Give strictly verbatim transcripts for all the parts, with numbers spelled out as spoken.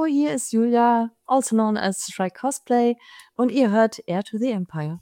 hier ist Julia, also known as Shrike Cosplay, und ihr hört Heir to the Empire.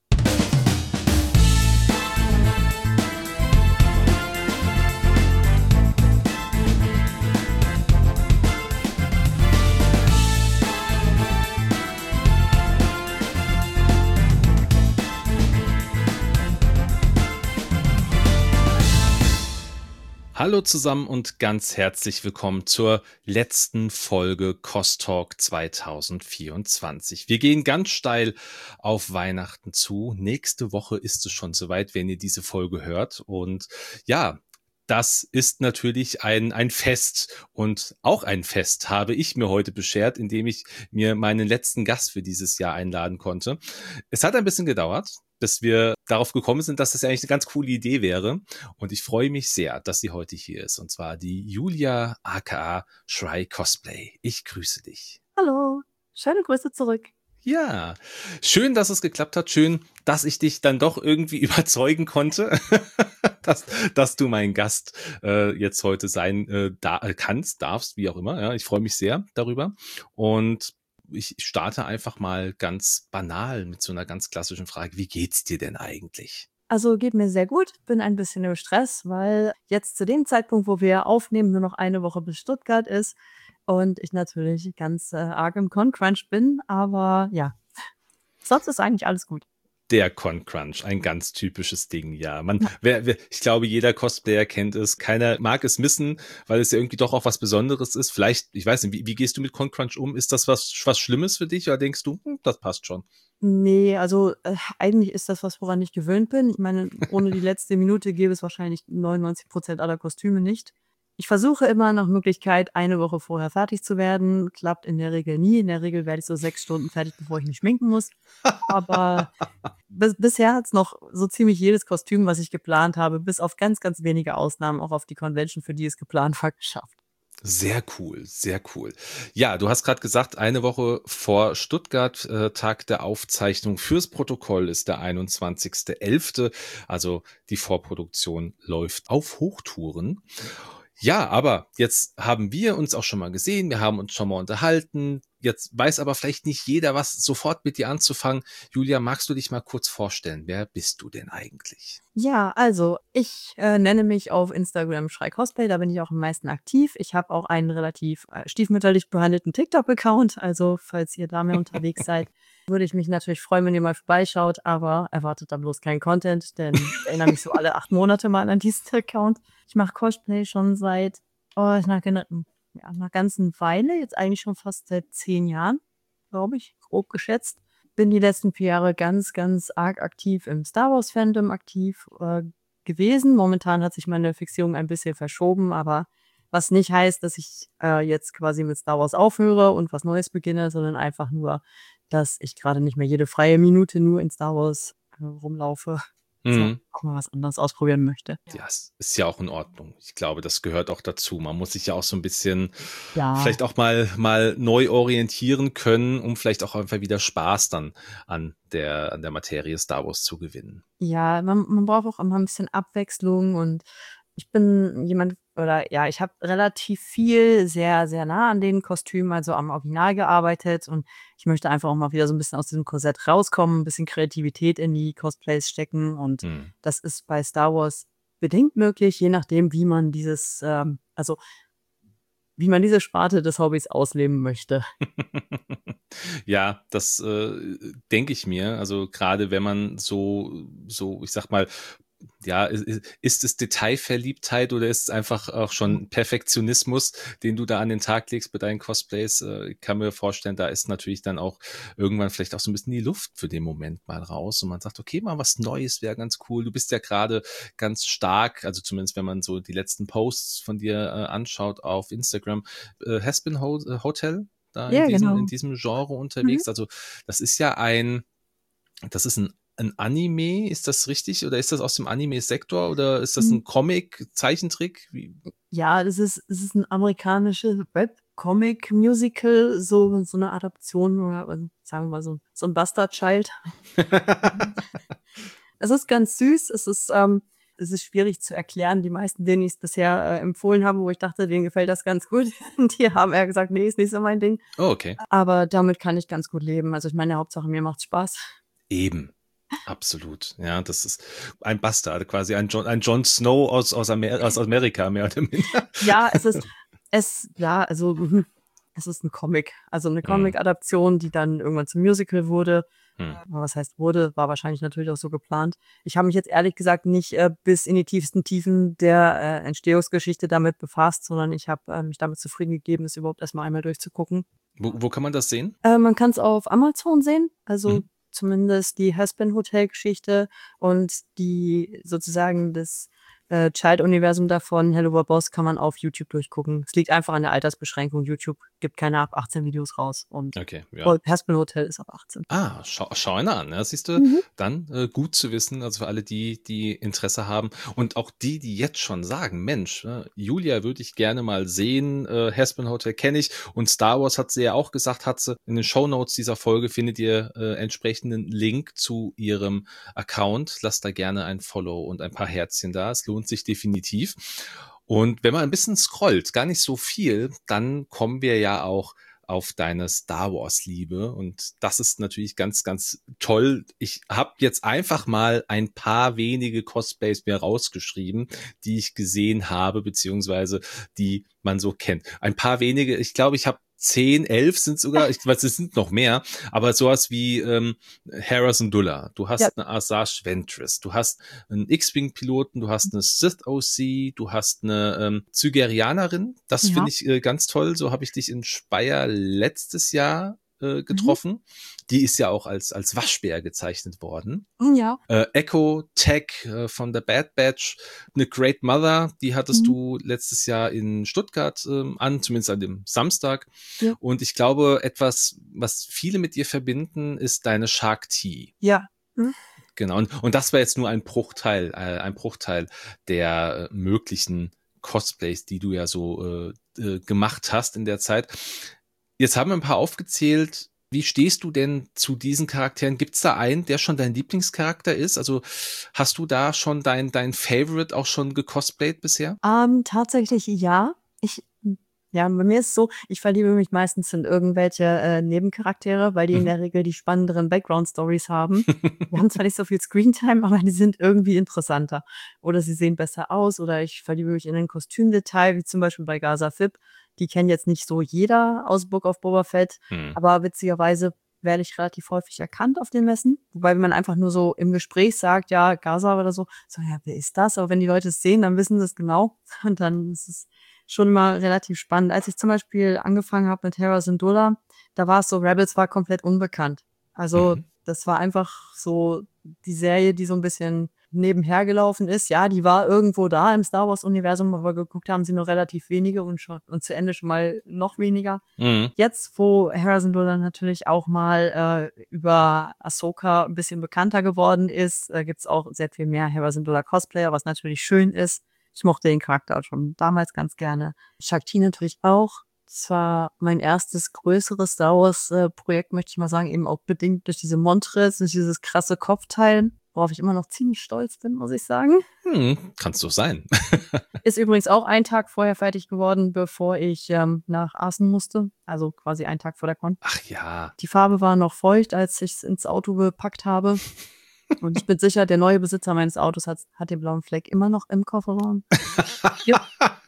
Hallo zusammen und ganz herzlich willkommen zur letzten Folge Cost Talk zwanzig vierundzwanzig. Wir gehen ganz steil auf Weihnachten zu. Nächste Woche ist es schon soweit, wenn ihr diese Folge hört. Und ja, das ist natürlich ein, ein Fest. Und auch ein Fest habe ich mir heute beschert, indem ich mir meinen letzten Gast für dieses Jahr einladen konnte. Es hat ein bisschen gedauert, bis wir darauf gekommen sind, dass das ja eigentlich eine ganz coole Idee wäre. Und ich freue mich sehr, dass sie heute hier ist. Und zwar die Julia aka Shrike Cosplay. Ich grüße dich. Hallo, schöne Grüße zurück. Ja, schön, dass es geklappt hat. Schön, dass ich dich dann doch irgendwie überzeugen konnte, dass, dass du mein Gast äh, jetzt heute sein äh, da, kannst, darfst, wie auch immer. Ja, ich freue mich sehr darüber. Und ich starte einfach mal ganz banal mit so einer ganz klassischen Frage. Wie geht's dir denn eigentlich? Also geht mir sehr gut, bin ein bisschen im Stress, weil jetzt zu dem Zeitpunkt, wo wir aufnehmen, nur noch eine Woche bis Stuttgart ist und ich natürlich ganz äh, arg im Con-Crunch bin, aber ja, sonst ist eigentlich alles gut. Der Con-Crunch, ein ganz typisches Ding, ja. Man, wer, wer, ich glaube, jeder Cosplayer kennt es. Keiner mag es missen, weil es ja irgendwie doch auch was Besonderes ist. Vielleicht, ich weiß nicht, wie, wie gehst du mit Con-Crunch um? Ist das was, was Schlimmes für dich oder denkst du, hm, das passt schon? Nee, also äh, eigentlich ist das was, woran ich gewöhnt bin. Ich meine, ohne die letzte Minute gäbe es wahrscheinlich neunundneunzig Prozent aller Kostüme nicht. Ich versuche immer nach Möglichkeit, eine Woche vorher fertig zu werden. Klappt in der Regel nie. In der Regel werde ich so sechs Stunden fertig, bevor ich mich schminken muss. Aber bis, bisher hat's noch so ziemlich jedes Kostüm, was ich geplant habe, bis auf ganz, ganz wenige Ausnahmen, auch auf die Convention, für die es geplant war, geschafft. Sehr cool, sehr cool. Ja, du hast gerade gesagt, eine Woche vor Stuttgart, äh, Tag der Aufzeichnung fürs Protokoll ist der einundzwanzigster elfter Also die Vorproduktion läuft auf Hochtouren. Ja, aber jetzt haben wir uns auch schon mal gesehen, wir haben uns schon mal unterhalten. Jetzt weiß aber vielleicht nicht jeder, was sofort mit dir anzufangen. Julia, magst du dich mal kurz vorstellen? Wer bist du denn eigentlich? Ja, also ich äh, nenne mich auf Instagram Shrike Cosplay, da bin ich auch am meisten aktiv. Ich habe auch einen relativ äh, stiefmütterlich behandelten TikTok-Account, also falls ihr da mehr unterwegs seid, würde ich mich natürlich freuen, wenn ihr mal vorbeischaut, aber erwartet da bloß keinen Content, denn ich erinnere mich so alle acht Monate mal an diesen Account. Ich mache Cosplay schon seit, oh, nach, ja, einer ganzen Weile, jetzt eigentlich schon fast seit zehn Jahren, glaube ich, grob geschätzt. Bin die letzten vier Jahre ganz, ganz arg aktiv im Star Wars Fandom aktiv äh, gewesen. Momentan hat sich meine Fixierung ein bisschen verschoben, aber was nicht heißt, dass ich äh, jetzt quasi mit Star Wars aufhöre und was Neues beginne, sondern einfach nur, dass ich gerade nicht mehr jede freie Minute nur in Star Wars äh, rumlaufe, sondern Mhm. auch mal was anderes ausprobieren möchte. Ja, es ist ja auch in Ordnung. Ich glaube, das gehört auch dazu. Man muss sich ja auch so ein bisschen Ja. vielleicht auch mal, mal neu orientieren können, um vielleicht auch einfach wieder Spaß dann an der, an der Materie Star Wars zu gewinnen. Ja, man, man braucht auch immer ein bisschen Abwechslung und ich bin jemand, oder ja, ich habe relativ viel sehr, sehr nah an den Kostümen, also am Original gearbeitet und ich möchte einfach auch mal wieder so ein bisschen aus diesem Korsett rauskommen, ein bisschen Kreativität in die Cosplays stecken und Hm. das ist bei Star Wars bedingt möglich, je nachdem, wie man dieses, ähm, also wie man diese Sparte des Hobbys ausleben möchte. Ja, das äh, denke ich mir. Also gerade wenn man so, so, ich sag mal, ja, i- ist es Detailverliebtheit oder ist es einfach auch schon Perfektionismus, den du da an den Tag legst bei deinen Cosplays? Äh, Ich kann mir vorstellen, da ist natürlich dann auch irgendwann vielleicht auch so ein bisschen die Luft für den Moment mal raus und man sagt, okay, mal was Neues wäre ganz cool. Du bist ja gerade ganz stark, also zumindest wenn man so die letzten Posts von dir äh, anschaut auf Instagram, äh, Haspin Ho äh, Hotel da in Ja, diesem, in genau. diesem Genre Mhm. unterwegs. Also das ist ja ein, das ist ein, ein Anime, ist das richtig? Oder ist das aus dem Anime-Sektor? Oder ist das ein Comic, Zeichentrick? Wie? Ja, das ist, es ist ein amerikanisches Webcomic-Musical, so, so eine Adaption oder also, sagen wir mal so, so ein Bastard Child. Es ist ganz süß. Es ist, ähm, Es ist schwierig zu erklären. Die meisten, denen ich es bisher äh, empfohlen habe, wo ich dachte, denen gefällt das ganz gut, die haben eher gesagt, nee, ist nicht so mein Ding. Oh, okay. Aber damit kann ich ganz gut leben. Also ich meine, Hauptsache mir macht's Spaß. Eben. Absolut. Ja, das ist ein Bastard, quasi ein John, ein Jon Snow aus, aus, Amer aus Amerika, mehr oder minder. Ja, es ist, es, ja, also, mhm. es ist ein Comic. Also eine Comic-Adaption, die dann irgendwann zum Musical wurde. Hm. Was heißt wurde, war wahrscheinlich natürlich auch so geplant. Ich habe mich jetzt ehrlich gesagt nicht äh, bis in die tiefsten Tiefen der äh, Entstehungsgeschichte damit befasst, sondern ich habe äh, mich damit zufrieden gegeben, es überhaupt erstmal einmal durchzugucken. Wo, wo kann man das sehen? Äh, man kann es auf Amazon sehen, also Mhm. zumindest die Has-Been-Hotel-Geschichte und die sozusagen das äh, Child-Universum davon, Hello World Boss, kann man auf YouTube durchgucken. Es liegt einfach an der Altersbeschränkung. YouTube gibt keine ab achtzehn Videos raus und Okay, ja. Has-Been-Hotel ist ab achtzehn. Ah, schau, schau einer an. Ja, siehst du, Mhm. dann äh, gut zu wissen, also für alle die, die Interesse haben und auch die, die jetzt schon sagen, Mensch, äh, Julia würde ich gerne mal sehen, äh, Has-Been Hotel kenne ich und Star Wars hat sie ja auch gesagt, hat sie in den Shownotes dieser Folge findet ihr äh, entsprechenden Link zu ihrem Account. Lasst da gerne ein Follow und ein paar Herzchen da. Es lohnt sich definitiv. Und wenn man ein bisschen scrollt, gar nicht so viel, dann kommen wir ja auch auf deine Star Wars Liebe und das ist natürlich ganz, ganz toll. Ich habe jetzt einfach mal ein paar wenige Cosplays mir rausgeschrieben, die ich gesehen habe, beziehungsweise die man so kennt. Ein paar wenige, ich glaube, ich habe zehn, elf sind sogar, ich weiß, es sind noch mehr, aber sowas wie ähm, Hera Syndulla, du hast Ja. eine Asajj Ventress, du hast einen X-Wing-Piloten, du hast eine Sith-O C, du hast eine ähm, Zygerianerin, das Ja. finde ich äh, ganz toll, so habe ich dich in Speyer letztes Jahr äh, getroffen. Mhm. Die ist ja auch als, als Waschbär gezeichnet worden. Ja. Äh, Echo Tech äh, von der Bad Batch, eine Great Mother, die hattest mhm. du letztes Jahr in Stuttgart ähm, an, zumindest an dem Samstag. Ja. Und ich glaube, etwas, was viele mit dir verbinden, ist deine Shark Tea. Ja. Hm. Genau. Und, und das war jetzt nur ein Bruchteil, äh, ein Bruchteil der äh, möglichen Cosplays, die du ja so äh, äh, gemacht hast in der Zeit. Jetzt haben wir ein paar aufgezählt. Wie stehst du denn zu diesen Charakteren? Gibt es da einen, der schon dein Lieblingscharakter ist? Also hast du da schon dein, dein Favorite auch schon gecosplayt bisher? Um, tatsächlich ja. Ich, ja, bei mir ist es so, ich verliebe mich meistens in irgendwelche äh, Nebencharaktere, weil die mhm. in der Regel die spannenderen Background-Stories haben. Wir haben zwar nicht so viel Screentime, aber die sind irgendwie interessanter. Oder sie sehen besser aus oder ich verliebe mich in ein Kostümdetail, wie zum Beispiel bei Gaza Fib. Die kennt jetzt nicht so jeder aus Book of Boba Fett, hm. aber witzigerweise werde ich relativ häufig erkannt auf den Messen. Wobei, wenn man einfach nur so im Gespräch sagt, ja, Gaza oder so, so, ja, wer ist das? Aber wenn die Leute es sehen, dann wissen sie es genau. Und dann ist es schon mal relativ spannend. Als ich zum Beispiel angefangen habe mit Hera Syndulla, da war es so, Rebels war komplett unbekannt. Also mhm. das war einfach so die Serie, die so ein bisschen nebenher gelaufen ist. Ja, die war irgendwo da im Star Wars-Universum, aber geguckt haben sie nur relativ wenige und schon und zu Ende schon mal noch weniger. Mhm. Jetzt, wo Hera Syndulla natürlich auch mal äh, über Ahsoka ein bisschen bekannter geworden ist, äh, gibt's auch sehr viel mehr Hera Syndulla Cosplayer, was natürlich schön ist. Ich mochte den Charakter auch schon damals ganz gerne. Shark Tea natürlich auch. Das war mein erstes größeres Star Wars-Projekt, äh, möchte ich mal sagen, eben auch bedingt durch diese Montres, durch dieses krasse Kopfteil, worauf ich immer noch ziemlich stolz bin, muss ich sagen. Hm, kannst du sein. Ist übrigens auch einen Tag vorher fertig geworden, bevor ich ähm, nach Assen musste. Also quasi einen Tag vor der Con. Ach ja. Die Farbe war noch feucht, als ich es ins Auto gepackt habe. Und ich bin sicher, der neue Besitzer meines Autos hat, hat den blauen Fleck immer noch im Kofferraum. ja.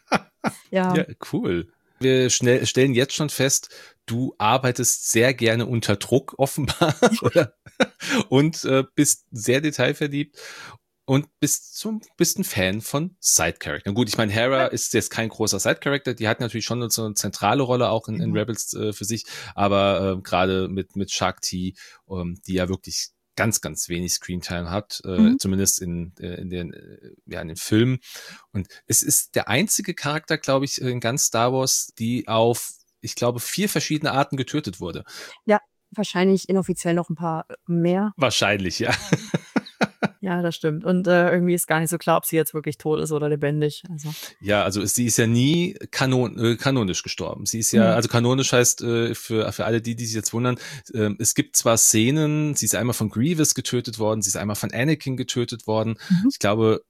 ja. Ja, cool. Wir schnell, stellen jetzt schon fest, du arbeitest sehr gerne unter Druck, offenbar, oder? Und äh, bist sehr detailverliebt und bist, so, bist ein Fan von Side-Charactern. Gut, ich meine, Hera ist jetzt kein großer Side-Character, die hat natürlich schon so eine zentrale Rolle auch in, in Rebels äh, für sich, aber äh, gerade mit, mit Shark Tea, ähm, die ja wirklich ganz, ganz wenig Screentime hat, äh, mhm. zumindest in, äh, in den, äh, ja, in den Filmen. Und es ist der einzige Charakter, glaube ich, in ganz Star Wars, die auf, ich glaube, vier verschiedene Arten getötet wurde. Ja, wahrscheinlich inoffiziell noch ein paar mehr. Wahrscheinlich, ja. Ja, das stimmt. Und äh, irgendwie ist gar nicht so klar, ob sie jetzt wirklich tot ist oder lebendig. Also. Ja, also sie ist ja nie kanon, äh, kanonisch gestorben. Sie ist ja, mhm. also kanonisch heißt äh, für, für alle die, die sich jetzt wundern, äh, es gibt zwar Szenen, sie ist einmal von Grievous getötet worden, sie ist einmal von Anakin getötet worden. Mhm. Ich glaube,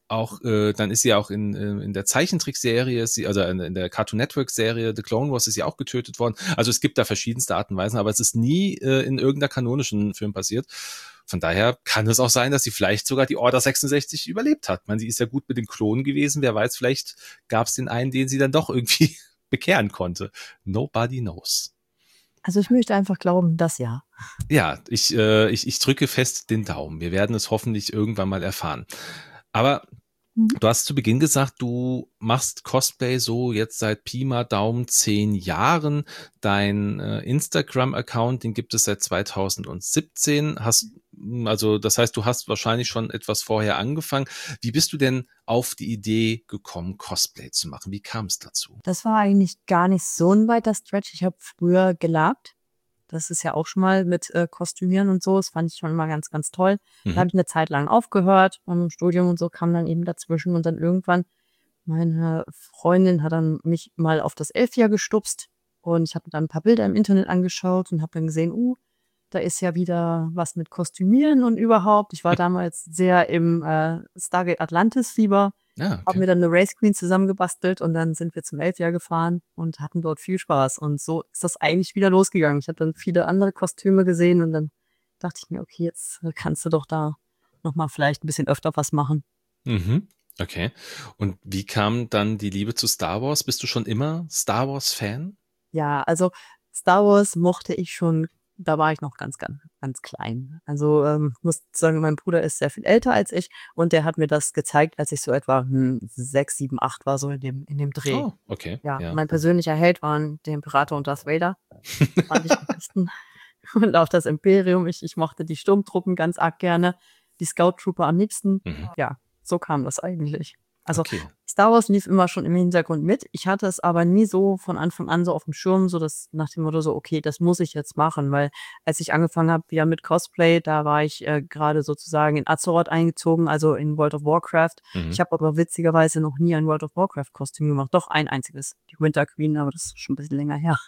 auch, äh, dann ist sie auch in, äh, in der Zeichentrickserie, ist sie, also in, in der Cartoon Network Serie The Clone Wars ist sie auch getötet worden. Also es gibt da verschiedenste Arten und Weisen, aber es ist nie äh, in irgendeiner kanonischen Film passiert. Von daher kann es auch sein, dass sie vielleicht sogar die Order sechsundsechzig überlebt hat. Ich meine, sie ist ja gut mit den Klonen gewesen. Wer weiß, vielleicht gab es den einen, den sie dann doch irgendwie bekehren konnte. Nobody knows. Also ich möchte einfach glauben, dass ja. Ja, ich, äh, ich, ich drücke fest den Daumen. Wir werden es hoffentlich irgendwann mal erfahren. Aber Mhm. du hast zu Beginn gesagt, du machst Cosplay so jetzt seit Pi mal Daumen zehn Jahren. Dein äh, Instagram-Account, den gibt es seit zweitausendsiebzehn. Hast, also das heißt, du hast wahrscheinlich schon etwas vorher angefangen. Wie bist du denn auf die Idee gekommen, Cosplay zu machen? Wie kam es dazu? Das war eigentlich gar nicht so ein weiter Stretch. Ich habe früher gelabt. Das ist ja auch schon mal mit äh, Kostümieren und so. Das fand ich schon immer ganz, ganz toll. Mhm. Da habe ich eine Zeit lang aufgehört. Und im Studium und so kam dann eben dazwischen. Und dann irgendwann, meine Freundin hat dann mich mal auf das Elfjahr gestupst. Und ich habe dann ein paar Bilder im Internet angeschaut und habe dann gesehen, uh, da ist ja wieder was mit Kostümieren und überhaupt. Ich war damals sehr im äh, Stargate Atlantis-Fieber. Ja, Haben okay. mir dann eine Race Queen zusammengebastelt und dann sind wir zum Elfjahr gefahren und hatten dort viel Spaß. Und so ist das eigentlich wieder losgegangen. Ich habe dann viele andere Kostüme gesehen und dann dachte ich mir, okay, jetzt kannst du doch da nochmal vielleicht ein bisschen öfter was machen. Mhm. Okay. Und wie kam dann die Liebe zu Star Wars? Bist du schon immer Star Wars-Fan? Ja, also Star Wars mochte ich schon, da war ich noch ganz, ganz, ganz klein. Also ähm, muss sagen, mein Bruder ist sehr viel älter als ich und der hat mir das gezeigt, als ich so etwa hm, sechs, sieben, acht war, so in dem, in dem Dreh. Oh, okay. Ja, Ja. mein persönlicher Held waren der Imperator und Darth Vader. Fand ich am besten. Und auch das Imperium. Ich, ich mochte die Sturmtruppen ganz arg gerne. Die Scout Trooper am liebsten. Mhm. Ja, so kam das eigentlich. Also Okay. Star Wars lief immer schon im Hintergrund mit. Ich hatte es aber nie so von Anfang an so auf dem Schirm, so dass nach dem Motto so, okay, das muss ich jetzt machen, weil als ich angefangen habe, ja mit Cosplay, da war ich äh, gerade sozusagen in Azeroth eingezogen, also in World of Warcraft. Mhm. Ich habe aber witzigerweise noch nie ein World of Warcraft Kostüm gemacht. Doch ein einziges, die Winter Queen, aber das ist schon ein bisschen länger her.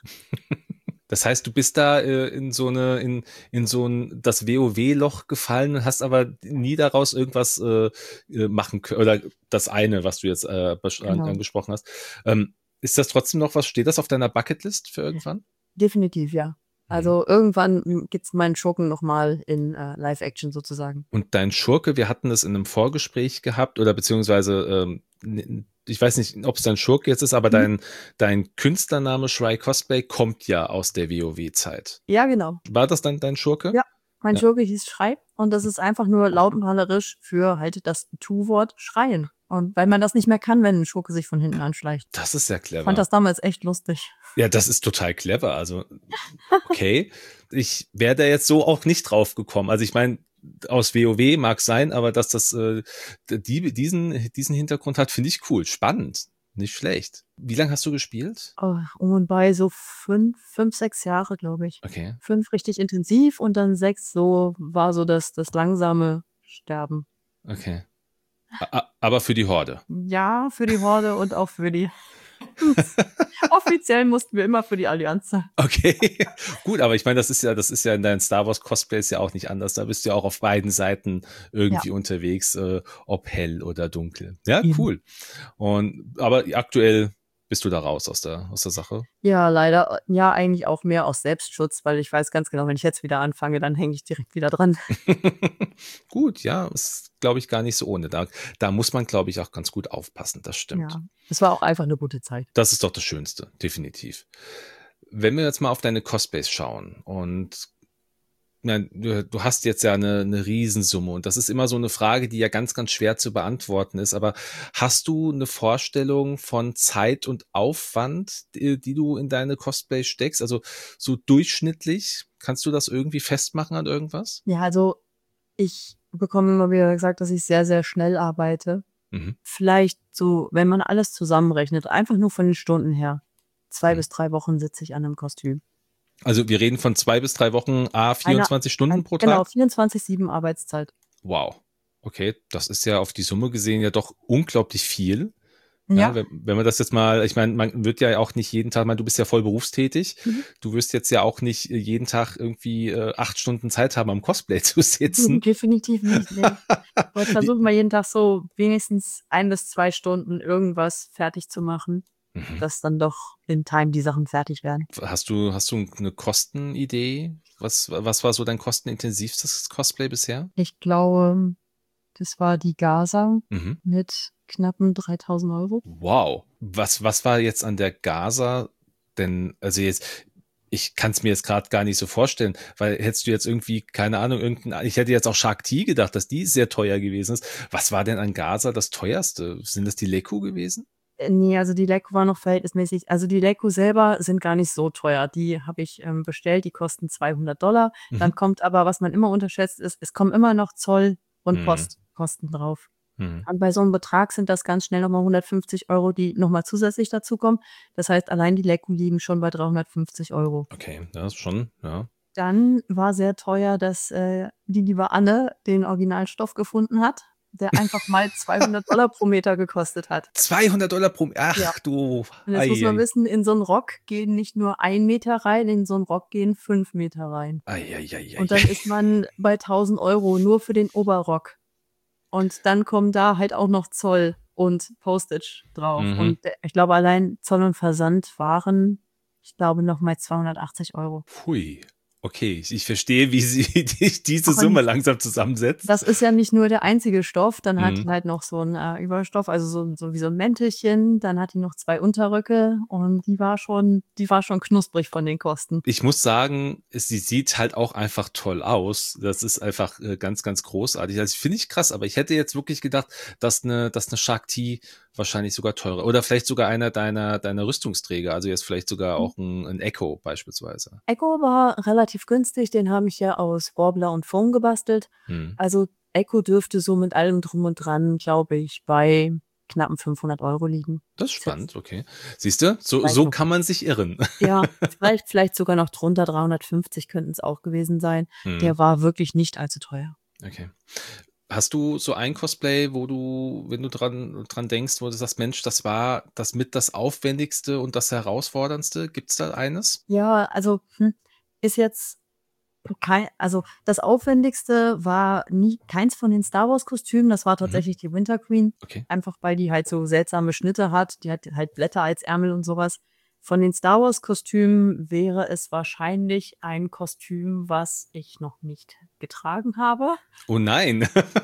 Das heißt, du bist da äh, in so eine, in, in so ein das WoW-Loch gefallen und hast aber nie daraus irgendwas äh, äh, machen können. Oder das eine, was du jetzt äh, besch- an, Genau. angesprochen hast. Ähm, ist das trotzdem noch was? Steht das auf deiner Bucketlist für irgendwann? Definitiv, ja. Also irgendwann mm, gibt's meinen Schurken nochmal in äh, Live-Action sozusagen. Und dein Schurke, wir hatten es in einem Vorgespräch gehabt, oder beziehungsweise, ähm, n- ich weiß nicht, ob es dein Schurke jetzt ist, aber Mhm. dein, dein Künstlername Shry Cosplay kommt ja aus der WoW-Zeit. Ja, genau. War das dann dein Schurke? Ja, mein Ja. Schurke hieß Schrei und das ist einfach nur lautmalerisch für halt das Tu-Wort schreien. Und weil man das nicht mehr kann, wenn ein Schurke sich von hinten anschleicht. Das ist ja Ich clever. fand das damals echt lustig. Ja, das ist total clever. Also, okay. Ich wäre da jetzt so auch nicht drauf gekommen. Also ich meine, aus WoW mag sein, aber dass das äh, die, diesen, diesen Hintergrund hat, finde ich cool. Spannend. Nicht schlecht. Wie lange hast du gespielt? Oh, um und bei so fünf, fünf, sechs Jahre, glaube ich. Okay. Fünf richtig intensiv und dann sechs so war so das, das langsame Sterben. Okay. A- Aber für die Horde. Ja, für die Horde und auch für die. Offiziell mussten wir immer für die Allianz sein. Okay, gut, aber ich meine, das ist ja, das ist ja in deinen Star Wars Cosplays ja auch nicht anders. Da bist du ja auch auf beiden Seiten irgendwie Ja. unterwegs, äh, ob hell oder dunkel. Ja, Eben. cool. Und aber aktuell bist du da raus aus der aus der Sache. Ja, leider. Ja, eigentlich auch mehr aus Selbstschutz, weil ich weiß ganz genau, wenn ich jetzt wieder anfange, dann hänge ich direkt wieder dran. Gut, ja, ist, glaube ich, gar nicht so ohne. Da, da muss man, glaube ich, auch ganz gut aufpassen. Das stimmt. Ja, es war auch einfach eine gute Zeit. Das ist doch das Schönste, definitiv. Wenn wir jetzt mal auf deine Cosplays schauen und na, du, du hast jetzt ja eine, eine Riesensumme und das ist immer so eine Frage, die ja ganz, ganz schwer zu beantworten ist. Aber hast du eine Vorstellung von Zeit und Aufwand, die, die du in deine Cosplays steckst? Also so durchschnittlich, kannst du das irgendwie festmachen an irgendwas? Ja, also ich bekomme immer wieder gesagt, dass ich sehr, sehr schnell arbeite. Mhm. Vielleicht so, wenn man alles zusammenrechnet, einfach nur von den Stunden her. Zwei Mhm. bis drei Wochen sitze ich an einem Kostüm. Also wir reden von zwei bis drei Wochen, a vierundzwanzig Stunden Ein, pro genau, Tag? vierundzwanzig sieben Arbeitszeit. Wow. Okay, das ist ja auf die Summe gesehen ja doch unglaublich viel. Ja, Ja. wenn, wenn man das jetzt mal, ich meine, man wird ja auch nicht jeden Tag, ich meine, du bist ja voll berufstätig. Mhm. Du wirst jetzt ja auch nicht jeden Tag irgendwie äh, acht Stunden Zeit haben, am Cosplay zu sitzen. Definitiv nicht, ne. Aber ich Wie, versuche mal jeden Tag so wenigstens ein bis zwei Stunden irgendwas fertig zu machen, mhm. dass dann doch in Time die Sachen fertig werden. Hast du, hast du eine Kostenidee? Was, was war so dein kostenintensivstes Cosplay bisher? Ich glaube, das war die Gaza Mhm. mit knappen dreitausend Euro. Wow. Was, was war jetzt an der Gaza denn, also jetzt, ich kann es mir jetzt gerade gar nicht so vorstellen, weil hättest du jetzt irgendwie, keine Ahnung, irgendein, ich hätte jetzt auch Shark Tea gedacht, dass die sehr teuer gewesen ist. Was war denn an Gaza das teuerste? Sind das die Leku gewesen? Äh, ne, also die Lego war noch verhältnismäßig, also die Lego selber sind gar nicht so teuer. Die habe ich, ähm, bestellt, die kosten zweihundert Dollar. Mhm. Dann kommt aber, was man immer unterschätzt, ist, es kommen immer noch Zoll und Mhm. Postkosten drauf. Mhm. Und bei so einem Betrag sind das ganz schnell noch mal hundertfünfzig Euro, die noch mal zusätzlich dazukommen. Das heißt, allein die Lego liegen schon bei dreihundertfünfzig Euro. Okay, das ist schon, ja. Dann war sehr teuer, dass, äh, die liebe Anne den Originalstoff gefunden hat, der einfach mal zweihundert Dollar pro Meter gekostet hat. zweihundert Dollar pro, Ja. ach du, Und jetzt muss man ei, wissen, in so 'n Rock gehen nicht nur ein Meter rein, in so 'n Rock gehen fünf Meter rein. ei, ei, ei, ei, Und dann ei. ist man bei tausend Euro nur für den Oberrock. Und dann kommen da halt auch noch Zoll und Postage drauf. Mhm. Und, äh, ich glaube, allein Zoll und Versand waren, ich glaube, noch mal zweihundertachtzig Euro. Pfui. Okay, ich, ich verstehe, wie sie die, diese Summe Und langsam zusammensetzt. das ist ja nicht nur der einzige Stoff, dann hat Mhm. die halt noch so 'n, äh, Überstoff, also so so wie so 'n Mäntelchen, dann hat die noch zwei Unterröcke und die war schon die war schon knusprig von den Kosten. Ich muss sagen, es- sie sieht halt auch einfach toll aus. Das ist einfach äh, ganz, ganz großartig. Also finde ich krass, aber ich hätte jetzt wirklich gedacht, dass eine, dass eine Shark Tea wahrscheinlich sogar teurer oder vielleicht sogar einer deiner, deiner Rüstungsträger, also jetzt vielleicht sogar Mhm. auch ein, ein Echo beispielsweise. Echo war relativ günstig, den habe ich ja aus Warbler und Foam gebastelt. Hm. Also Echo dürfte so mit allem drum und dran, glaube ich, bei knappen fünfhundert Euro liegen. Das ist Ist jetzt spannend, okay. Siehst du, so, vielleicht so noch, kann man sich irren. ja, vielleicht vielleicht sogar noch drunter, dreihundertfünfzig könnten's auch gewesen sein. Hm. Der war wirklich nicht allzu teuer. Okay. Hast du so ein Cosplay, wo du, wenn du dran, dran denkst, wo du sagst, Mensch, das war das mit das Aufwendigste und das Herausforderndste? Gibt's da eines? Ja, also, hm, ist jetzt kei also, das Aufwendigste war nie keins von den Star-Wars-Kostümen, das war Mhm. tatsächlich die Winter Queen, Okay. einfach weil die halt so seltsame Schnitte hat. Die hat halt Blätter als Ärmel und so was. Von den Star-Wars-Kostümen wäre es wahrscheinlich ein Kostüm, was ich noch nicht getragen habe. Oh nein.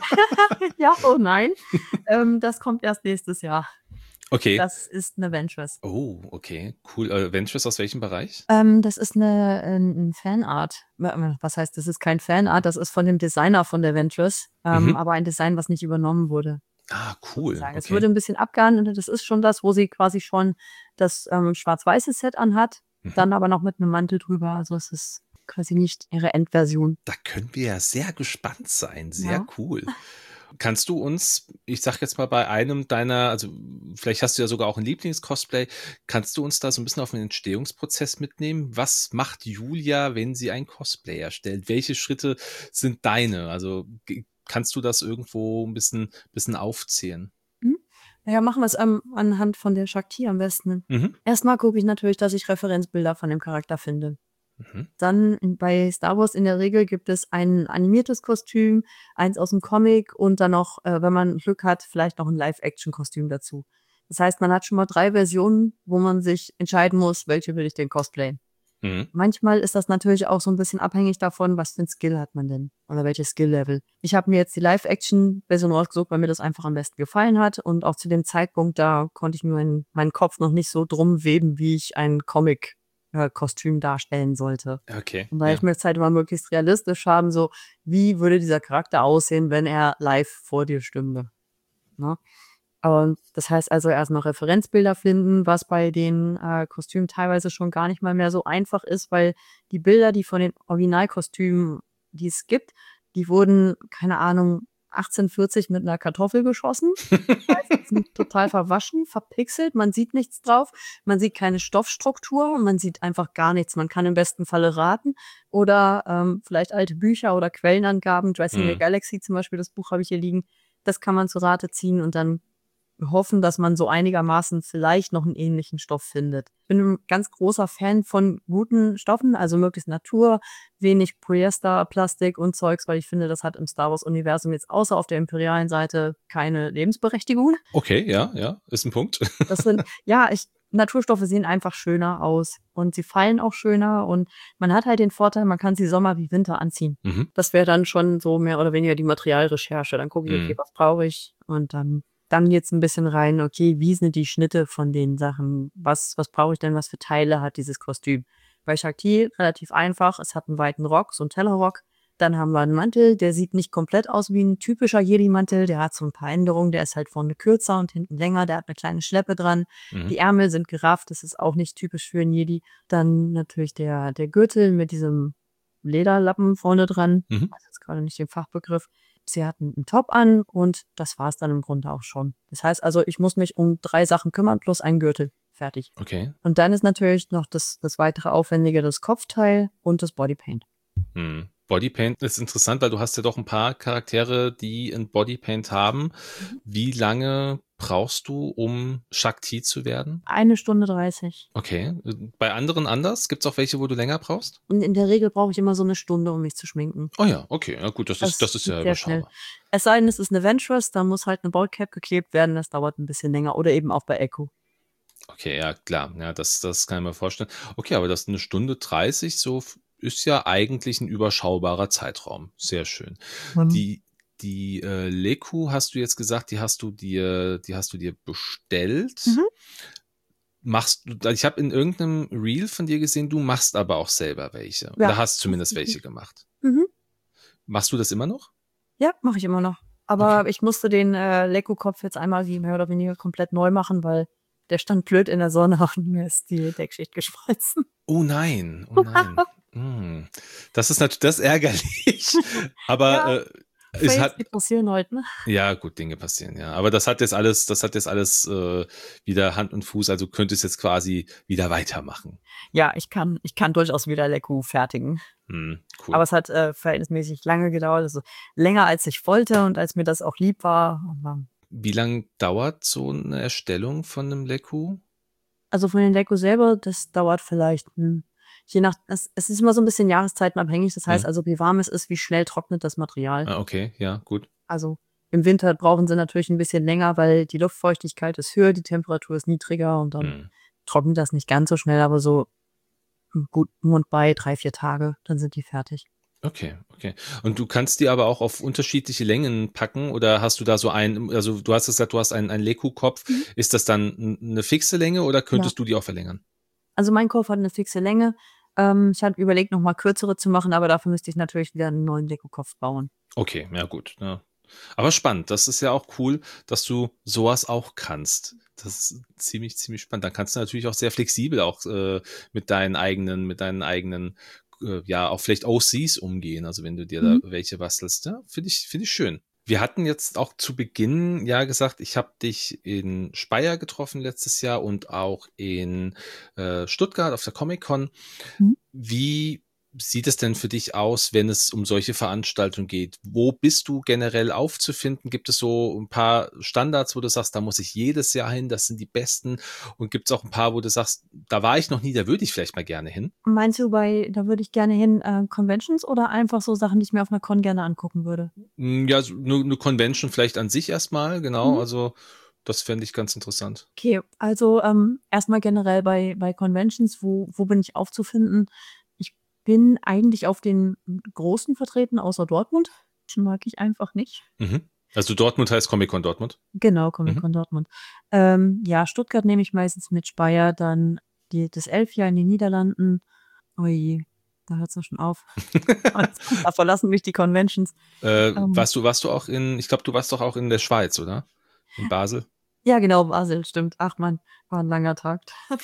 Ja, oh nein, ähm, das kommt erst nächstes Jahr. Okay. Das ist 'ne Ventress. Oh, okay, cool. Äh, Ventures aus welchem Bereich? Ähm, das ist 'ne äh, 'n Fanart. W w was heißt, das ist kein Fanart, das ist von dem Designer von der Ventress, ähm, Mhm. aber ein Design, was nicht übernommen wurde, Ah, cool. sozusagen. Es Okay. wurde 'n bisschen abgehandelt. Das ist schon das, wo sie quasi schon das, ähm, schwarz-weiße Set anhat, Mhm. dann aber noch mit 'nem Mantel drüber. Also, es ist quasi nicht ihre Endversion. Da können wir ja sehr gespannt sein. Sehr Ja. cool. Kannst du uns, ich sag jetzt mal bei einem deiner, also vielleicht hast du ja sogar auch ein Lieblings-Cosplay, kannst du uns da so ein bisschen auf den Entstehungsprozess mitnehmen? Was macht Julia, wenn sie ein Cosplay erstellt? Welche Schritte sind deine? Also ge- kannst du das irgendwo ein bisschen, bisschen aufzählen? Mhm. Na ja, machen wir's, ähm, anhand von der Shakti am besten. Mhm. Erst mal gucke ich natürlich, dass ich Referenzbilder von dem Charakter finde. Mhm. Dann in bei Star Wars in der Regel gibt es ein animiertes Kostüm, eins aus'm Comic und dann noch, äh, wenn man Glück hat, vielleicht noch 'n Live-Action-Kostüm dazu. Das heißt, man hat schon mal drei Versionen, wo man sich entscheiden muss, welche will ich denn cosplayen. Mhm. Manchmal ist das natürlich auch so 'n bisschen abhängig davon, was für 'n Skill hat man denn oder welches Skill-Level. Ich habe mir jetzt die Live-Action-Version ausgesucht, weil mir das einfach am besten gefallen hat und auch zu dem Zeitpunkt, da konnte ich mir meinen meinen Kopf noch nicht so drum weben, wie ich ein Comic äh, Kostüm darstellen sollte. Okay, Und weil ja. ich möchte es halt immer möglichst realistisch haben, so: Wie würde dieser Charakter aussehen, wenn er live vor dir stünde, ne? Und das heißt also erst mal Referenzbilder finden, was bei den, äh, Kostümen teilweise schon gar nicht mal mehr so einfach ist, weil die Bilder, die von den Originalkostümen, die es gibt, die wurden, keine Ahnung, achtzehnhundertvierzig mit 'ner Kartoffel geschossen. Das heißt, die sind total verwaschen, verpixelt, man sieht nichts drauf, man sieht keine Stoffstruktur, man sieht einfach gar nichts. Man kann im besten Falle raten oder, ähm, vielleicht alte Bücher oder Quellenangaben. Dressing the Mhm. Galaxy zum Beispiel, das Buch habe ich hier liegen. Das kann man zu Rate ziehen und dann hoffen, dass man so einigermaßen vielleicht noch einen ähnlichen Stoff findet. Ich bin ein ganz großer Fan von guten Stoffen, also möglichst Natur, wenig Polyester, Plastik und Zeugs, weil ich finde, das hat im Star Wars-Universum jetzt außer auf der imperialen Seite keine Lebensberechtigung. Okay, ja, ja, ist ein Punkt. Das sind, ja, ich, Naturstoffe sehen einfach schöner aus und sie fallen auch schöner und man hat halt den Vorteil, man kann sie Sommer wie Winter anziehen. Mhm. Das wäre dann schon so mehr oder weniger die Materialrecherche. Dann gucke ich, okay, Mhm. was brauche ich? Und dann, dann jetzt ein bisschen rein, okay, wie sind die Schnitte von den Sachen? Was, was brauche ich denn? Was für Teile hat dieses Kostüm? Bei Shakti relativ einfach. Es hat einen weiten Rock, so einen Tellerrock. Dann haben wir einen Mantel, der sieht nicht komplett aus wie ein typischer Jedi-Mantel. Der hat so ein paar Änderungen. Der ist halt vorne kürzer und hinten länger. Der hat eine kleine Schleppe dran. Mhm. Die Ärmel sind gerafft. Das ist auch nicht typisch für einen Jedi. Dann natürlich der, der Gürtel mit diesem Lederlappen vorne dran. Mhm. Ich weiß jetzt gerade nicht den Fachbegriff. Sie hatten einen Top an und das war es dann im Grunde auch schon. Das heißt also, ich muss mich um drei Sachen kümmern plus einen Gürtel. Fertig. Okay. Und dann ist natürlich noch das, das weitere Aufwendige, das Kopfteil und das Bodypaint. Hm. Bodypaint ist interessant, weil du hast ja doch ein paar Charaktere, die ein Bodypaint haben. Wie lange brauchst du, um Shakti zu werden? Eine Stunde dreißig. Okay. Bei anderen anders? Gibt es auch welche, wo du länger brauchst? Und in der Regel brauche ich immer so eine Stunde, um mich zu schminken. Oh ja, okay. Ja gut, das, ist, das ist geht ja sehr schnell. überschaubar. Es sei denn, es ist eine Ventress, da muss halt eine Baldcap geklebt werden, das dauert ein bisschen länger. Oder eben auch bei Echo. Okay, ja klar. Ja, das, das kann ich mir vorstellen. Okay, aber das eine Stunde dreißig so f- ist ja eigentlich ein überschaubarer Zeitraum. Sehr schön. Mhm. Die, die äh, Leku hast du jetzt gesagt, die hast du dir, die hast du dir bestellt. Mhm. Machst du, ich habe in irgendeinem Reel von dir gesehen, du machst aber auch selber welche. Ja. Oder hast zumindest welche gemacht. Mhm. Machst du das immer noch? Ja, mache ich immer noch. Aber ich musste den äh, Leko-Kopf jetzt einmal wie mehr oder weniger komplett neu machen, weil der stand blöd in der Sonne und mir ist die Deckschicht geschmolzen. Oh nein, oh nein. Hm. Das ist natürlich, das ist ärgerlich. Aber Ja, äh, es Fails, hat, die passieren heute, ne? ja gut, Dinge passieren, ja. Aber das hat jetzt alles, das hat jetzt alles äh, wieder Hand und Fuß, also könntest jetzt quasi wieder weitermachen. Ja, ich kann, ich kann durchaus wieder Leku fertigen. Hm, cool. Aber es hat äh, verhältnismäßig lange gedauert, also länger als ich wollte und als mir das auch lieb war. Aber Wie lang dauert so eine Erstellung von einem Leku? also von den Leku selber, das dauert vielleicht, hm, je nach, es, es ist immer so ein bisschen jahreszeitenabhängig. Das heißt Hm. also, wie warm es ist, wie schnell trocknet das Material. Ah, okay, ja, gut. Also im Winter brauchen sie natürlich ein bisschen länger, weil die Luftfeuchtigkeit ist höher, die Temperatur ist niedriger und dann Hm. trocknet das nicht ganz so schnell, aber so gut um und bei drei, vier Tage, dann sind die fertig. Okay, okay. Und du kannst die aber auch auf unterschiedliche Längen packen oder hast du da so ein, also du hast gesagt, du hast einen, einen Leku-Kopf. Mhm. Ist das dann n- eine fixe Länge oder könntest du die auch verlängern? Also mein Kopf hat eine fixe Länge. Ähm, ich hatte überlegt, noch mal kürzere zu machen, aber dafür müsste ich natürlich wieder einen neuen Leko-Kopf bauen. Okay, ja gut. Ja. Aber spannend, das ist ja auch cool, dass du sowas auch kannst. Das ist ziemlich, ziemlich spannend. Dann kannst du natürlich auch sehr flexibel auch äh, mit deinen eigenen, mit deinen eigenen, äh, ja, auch vielleicht O Cs umgehen. Also wenn du dir Mhm. da welche bastelst, ja, finde ich, finde ich schön. Wir hatten jetzt auch zu Beginn ja gesagt, ich habe dich in Speyer getroffen letztes Jahr und auch in äh, Stuttgart auf der Comic-Con. Mhm. Wie sieht es denn für dich aus, wenn es um solche Veranstaltungen geht? Wo bist du generell aufzufinden? Gibt es so ein paar Standards, wo du sagst, da muss ich jedes Jahr hin, das sind die besten? Und gibt es auch ein paar, wo du sagst, da war ich noch nie, da würde ich vielleicht mal gerne hin? Meinst du bei, da würde ich gerne hin, äh, Conventions oder einfach so Sachen, die ich mir auf einer Con gerne angucken würde? Hm, Ja, so eine, eine Convention vielleicht an sich erstmal, genau. Mhm. Also das fände ich ganz interessant. Okay, also ähm, erstmal generell bei, bei Conventions, wo, wo bin ich aufzufinden? Ich bin eigentlich auf den großen vertreten, außer Dortmund. Die mag ich einfach nicht. Mhm. Also Dortmund heißt Comic-Con Dortmund. Genau, Mhm. Comic-Con Dortmund. Ähm, ja, Stuttgart nehme ich meistens mit, Speyer, dann die, das Elfjahr in den Niederlanden. Ui, da hört es schon auf. Da verlassen mich die Conventions. Äh, Ähm, warst du, warst du auch in, ich glaube, du warst doch auch in der Schweiz, oder? In Basel. ja, genau, Basel, stimmt. Ach man, war ein langer Tag.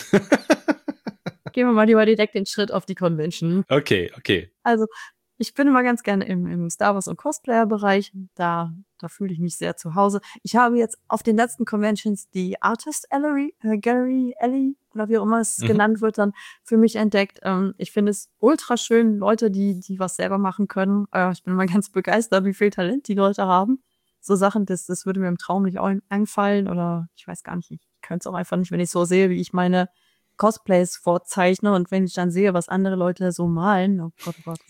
Gehen wir mal lieber direkt den Schritt auf die Convention. Okay, okay. Also, ich bin immer ganz gerne im, im Star Wars- und Cosplayer-Bereich. Da, da fühle ich mich sehr zu Hause. Ich habe jetzt auf den letzten Conventions die Artist Gallery, äh, Gallery Alley, oder wie auch immer es Mhm. genannt wird, dann für mich entdeckt. Ähm, ich finde es ultra schön, Leute, die, die was selber machen können. Äh, ich bin immer ganz begeistert, wie viel Talent die Leute haben. so Sachen, das, das würde mir im Traum nicht ein- einfallen oder ich weiß gar nicht, ich könnte es auch einfach nicht, wenn ich so sehe, wie ich meine Cosplays vorzeichne und wenn ich dann sehe, was andere Leute so malen, oh Gott, oh Gott,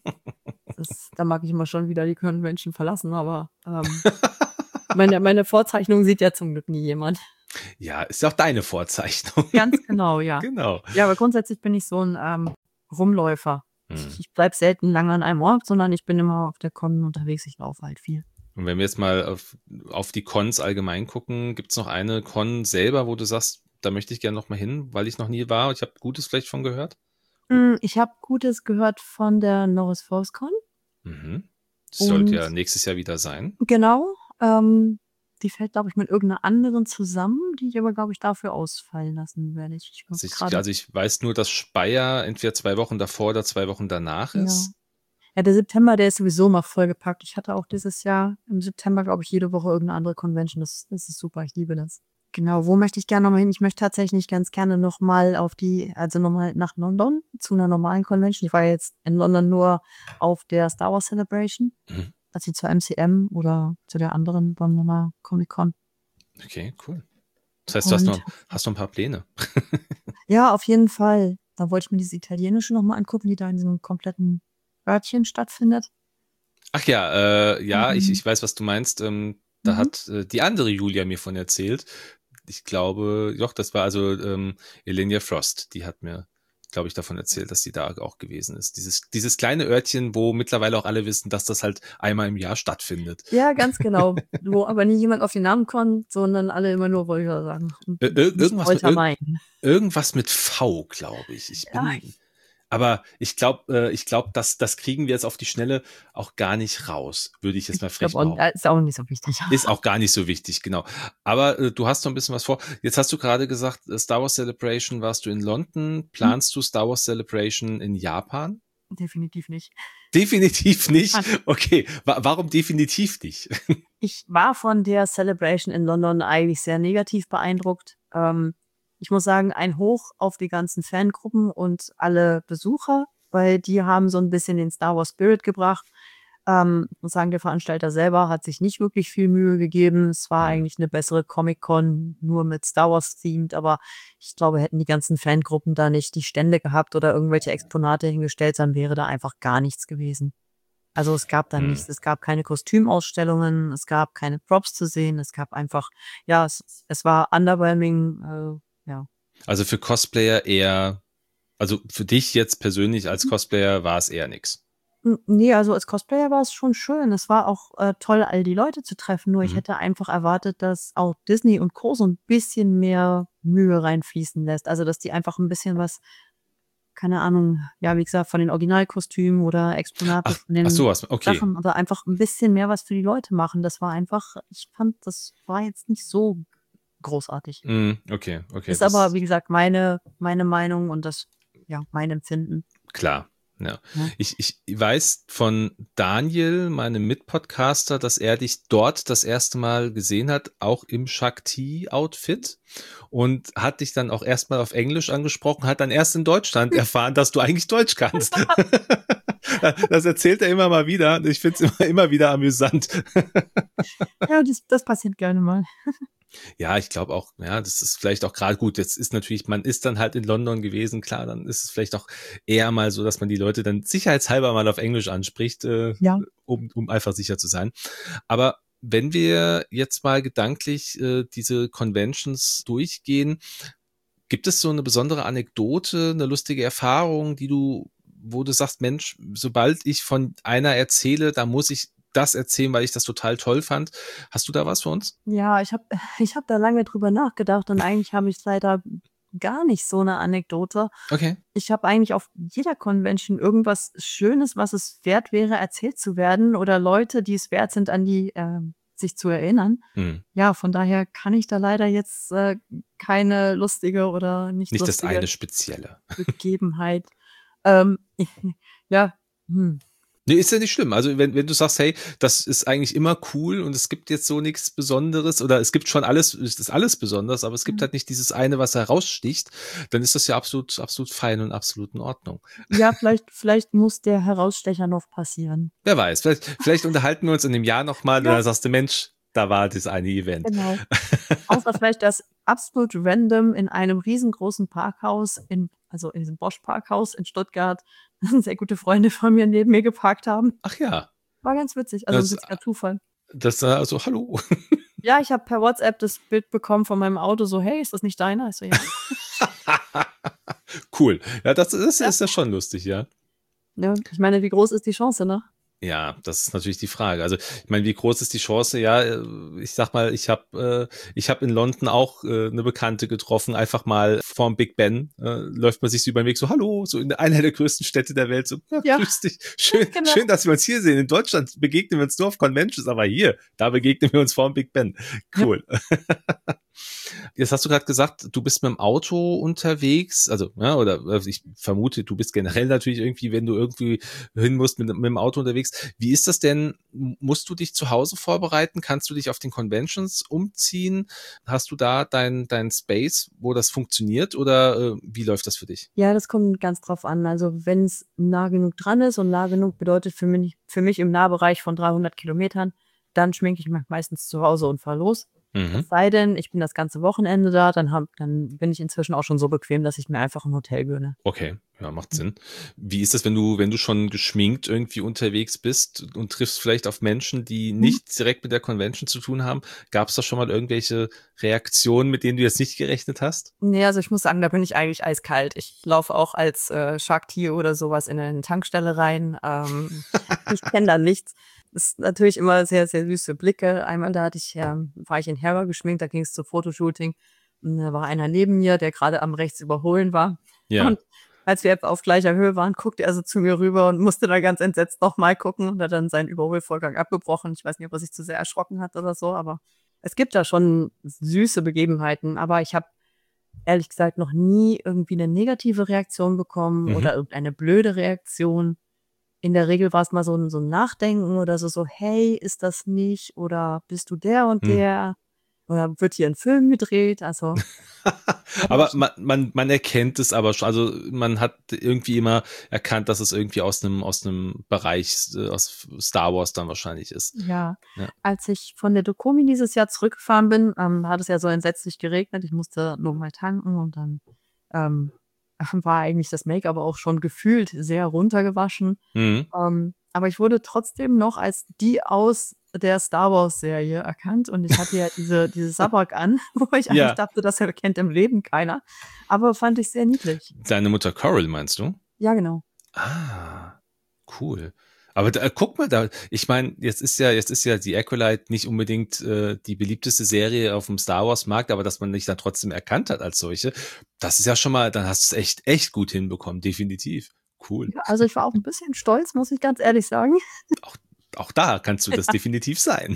das, da mag ich immer schon wieder die Convention verlassen, aber ähm, meine, meine Vorzeichnung sieht ja zum Glück nie jemand. Ja, ist ja auch deine Vorzeichnung. Ganz genau, ja. Genau. Ja, aber grundsätzlich bin ich so ein ähm, Rumläufer. Hm. Ich, ich bleib selten lange an einem Ort, sondern ich bin immer auf der Con unterwegs. Ich laufe halt viel. Und wenn wir jetzt mal auf, auf die Cons allgemein gucken, gibt es noch eine Con selber, wo du sagst, da möchte ich gerne noch mal hin, weil ich noch nie war. Ich habe Gutes vielleicht von gehört. Mm, Ich habe Gutes gehört von der Norris Falls Con. Mhm. Das sollte Und ja nächstes Jahr wieder sein. genau, ähm, die fällt, glaube ich, mit irgendeiner anderen zusammen, die ich aber, glaube ich, dafür ausfallen lassen werde. Ich, ich Also ich, gerade, also ich weiß nur, dass Speyer entweder zwei Wochen davor oder zwei Wochen danach ja. ist. Ja, der September, der ist sowieso mal vollgepackt. Ich hatte auch dieses Jahr im September, glaube ich, jede Woche irgendeine andere Convention. Das, das ist super, ich liebe das. Genau, wo möchte ich gerne nochmal hin? Ich möchte tatsächlich ganz gerne nochmal auf die, also nochmal nach London zu einer normalen Convention. Ich war jetzt in London nur auf der Star Wars Celebration, Mhm. also zur M C M oder zu der anderen Londoner Comic Con. Okay, cool. Das heißt, du hast Und noch, hast noch ein paar Pläne. ja, auf jeden Fall. Da wollte ich mir diese italienische nochmal angucken, die da in diesem kompletten Örtchen stattfindet. Ach ja, äh, ja, ich, Ähm, ich weiß, was du meinst. Ähm, da mhm. hat äh, die andere Julia mir von erzählt. Ich glaube, doch, das war also ähm, Elenia Frost. Die hat mir, glaube ich, davon erzählt, dass sie da auch gewesen ist. Dieses, dieses kleine Örtchen, wo mittlerweile auch alle wissen, dass das halt einmal im Jahr stattfindet. Ja, ganz genau. Wo aber nie jemand auf den Namen kommt, sondern alle immer nur Volta sagen. Und Ir ir- nicht irgendwas mit Volta ir meinen. irgendwas mit V, glaube ich. Ich Ja, bin, aber ich glaube, äh, ich glaube, das, das kriegen wir jetzt auf die Schnelle auch gar nicht raus, würde ich jetzt mal ich glaube, frech auch- behaupten. äh, ist auch nicht so wichtig. Ist auch gar nicht so wichtig, genau. Aber äh, du hast noch ein bisschen was vor. Jetzt hast du gerade gesagt, äh, Star Wars Celebration warst du in London. Hm? Planst du Star Wars Celebration in Japan? Definitiv nicht. Definitiv nicht. Nein. Okay, wa warum definitiv nicht? Ich war von der Celebration in London eigentlich sehr negativ beeindruckt. Ähm, ich muss sagen, ein Hoch auf die ganzen Fangruppen und alle Besucher, weil die haben so ein bisschen den Star Wars Spirit gebracht. Ähm, ich muss sagen, der Veranstalter selber hat sich nicht wirklich viel Mühe gegeben. Es war Hm. eigentlich eine bessere Comic-Con, nur mit Star Wars themed, aber ich glaube, hätten die ganzen Fangruppen da nicht die Stände gehabt oder irgendwelche Exponate hingestellt, dann wäre da einfach gar nichts gewesen. Also es gab dann Hm. nichts, es gab keine Kostümausstellungen, es gab keine Props zu sehen, es gab einfach, ja, es, es war underwhelming, äh, ja. Also für Cosplayer eher, also für dich jetzt persönlich als Cosplayer war es eher nix. N ne, also als Cosplayer war es schon schön. Es war auch, äh, toll, all die Leute zu treffen, nur ich Mhm. hätte einfach erwartet, dass auch Disney und Co. so 'n bisschen mehr Mühe reinfließen lässt. Also, dass die einfach 'n bisschen was, keine Ahnung, ja, wie gesagt, von den Originalkostümen oder Exponate Ach, von ach so den was. Okay. Sachen oder einfach 'n bisschen mehr was für die Leute machen. Das war einfach, ich fand, das war jetzt nicht so großartig. Hm, okay, okay, Ist aber, das wie gesagt, meine meine Meinung und das, ja, mein Empfinden, klar. Ja. ne? Ich, ich weiß von Daniel, meinem Mitpodcaster, dass er dich dort das erste Mal gesehen hat, auch im Shakti-Outfit und hat dich dann auch erstmal auf Englisch angesprochen, hat dann erst in Deutschland erfahren, dass du eigentlich Deutsch kannst. Das erzählt er immer mal wieder. Ich finde es immer, immer wieder amüsant. Ja, das das passiert gerne mal. Ja, ich glaube auch, ja, das ist vielleicht auch gerade gut. Jetzt ist natürlich, man ist dann halt in London gewesen, klar, dann ist es vielleicht auch eher mal so, dass man die Leute dann sicherheitshalber mal auf Englisch anspricht, äh, Ja. um, um einfach sicher zu sein. Aber wenn wir jetzt mal gedanklich äh, diese Conventions durchgehen, gibt es so eine besondere Anekdote, eine lustige Erfahrung, die du, wo du sagst, Mensch, sobald ich von einer erzähle, da muss ich das erzählen, weil ich das total toll fand. Hast du da was für uns? Ja, ich habe ich habe da lange drüber nachgedacht und eigentlich habe ich leider gar nicht so 'ne Anekdote. Okay. Ich habe eigentlich auf jeder Convention irgendwas Schönes, was es wert wäre, erzählt zu werden oder Leute, die es wert sind, an die, ähm sich zu erinnern. Hm. Ja, von daher kann ich da leider jetzt, äh, keine lustige oder nicht Nicht das eine lustige Spezielle. Begebenheit. Ähm, ja, hm. Nee, ist ja nicht schlimm. Also wenn, wenn du sagst, hey, das ist eigentlich immer cool und es gibt jetzt so nichts Besonderes oder es gibt schon alles, es ist alles besonders, aber es gibt Mhm. halt nicht dieses eine, was heraussticht, dann ist das ja absolut, absolut fein und absolut in Ordnung. Ja, vielleicht vielleicht muss der Herausstecher noch passieren. Wer weiß, vielleicht, vielleicht unterhalten wir uns in einem Jahr nochmal und Ja, dann sagst du, Mensch, da war das eine Event. genau. Außer vielleicht das absolut random in einem riesengroßen Parkhaus in also in diesem Bosch-Parkhaus in Stuttgart sehr gute Freunde von mir neben mir geparkt haben. Ach ja, War ganz witzig, also 'n das, witziger Zufall. das, also, hallo. Ja, ich habe per WhatsApp das Bild bekommen von meinem Auto so: „Hey, ist das nicht deiner?" Ich so: „Ja." Cool. Ja, das ist, Ja. ist ja schon lustig, ja. Ja, ich meine, wie groß ist die Chance, ne? Ja, das ist natürlich die Frage. Also, ich meine, wie groß ist die Chance? Ja, äh, ich sag mal, ich habe äh, ich habe in London auch äh, eine Bekannte getroffen, einfach mal vorm Big Ben, äh, läuft man sich so über den Weg so, hallo, so in einer der größten Städte der Welt, so, ja, Ja, grüß dich, schön, genau. schön, dass wir uns hier sehen. In Deutschland begegnen wir uns nur auf Conventions, aber hier, da begegnen wir uns vorm Big Ben. Ja. Cool. Jetzt hast du gerade gesagt, du bist mit dem Auto unterwegs, also, ja, oder also ich vermute, du bist generell natürlich irgendwie, wenn du irgendwie hin musst, mit, mit dem Auto unterwegs. Wie ist das denn? Musst du dich zu Hause vorbereiten? Kannst du dich auf den Conventions umziehen? Hast du da dein, dein Space, wo das funktioniert oder äh, wie läuft das für dich? Ja, das kommt ganz drauf an. Also, wenn's nah genug dran ist und nah genug bedeutet für mich für mich im Nahbereich von dreihundert Kilometern, dann schminke ich mich meistens zu Hause und fahre los. Mhm. Es sei denn, ich bin das ganze Wochenende da, dann habe dann bin ich inzwischen auch schon so bequem, dass ich mir einfach 'n Hotel gönne. Okay, ja, macht Sinn. Wie ist das, wenn du, wenn du schon geschminkt irgendwie unterwegs bist und triffst vielleicht auf Menschen, die Mhm. nichts direkt mit der Convention zu tun haben? Gab es da schon mal irgendwelche Reaktionen, mit denen du jetzt nicht gerechnet hast? Ne, also ich muss sagen, da bin ich eigentlich eiskalt. Ich laufe auch als, äh, Shark Tea oder so was in 'ne Tankstelle rein. Ähm, ich kenne da nichts. Ist natürlich immer sehr, sehr süße Blicke. Einmal da hatte ich, ähm war ich in Hera geschminkt, da ging's zu Fotoshooting. Und da war einer neben mir, der grade am rechts überholen war. Ja, Und als wir etwa auf gleicher Höhe waren, guckte er so zu mir rüber und musste da ganz entsetzt noch mal gucken und hat dann seinen Überholvorgang abgebrochen. Ich weiß nicht, ob er sich zu sehr erschrocken hat oder so, aber es gibt da schon süße Begebenheiten. Aber ich habe ehrlich gesagt noch nie irgendwie 'ne negative Reaktion bekommen mhm. oder irgendeine blöde Reaktion. In der Regel war's mal so 'n so 'n Nachdenken oder so so: „Hey, ist das nicht?" oder „Bist du der und Hm. der?" oder „Wird hier 'n Film gedreht?" Also, Aber man, man, man erkennt es aber schon, also man hat irgendwie immer erkannt, dass es irgendwie aus einem, aus einem Bereich äh, aus Star Wars dann wahrscheinlich ist. ja. Ja. Als ich von der Dokumi dieses Jahr zurückgefahren bin, ähm, hat es ja so entsetzlich geregnet. Ich musste noch mal tanken und dann, ähm, war eigentlich das Make-up auch schon gefühlt sehr runtergewaschen. Mhm. Ähm, aber ich wurde trotzdem noch als die aus der Star-Wars-Serie erkannt und ich hatte ja diese diese Sabak an, wo ich eigentlich Ja, dachte, das erkennt im Leben keiner, aber fand ich sehr niedlich. deine Mutter Coral meinst du? Ja, genau. Ah, cool. Aber da, guck mal, da, ich meine, jetzt ist ja, jetzt ist ja die Acolyte nicht unbedingt äh, die beliebteste Serie auf dem Star Wars Markt, aber dass man dich dann trotzdem erkannt hat als solche, das ist ja schon mal, dann hast du es echt, echt gut hinbekommen, definitiv. Cool. Ja, also ich war auch 'n bisschen stolz, muss ich ganz ehrlich sagen. Auch, auch da kannst du das Ja. definitiv sein.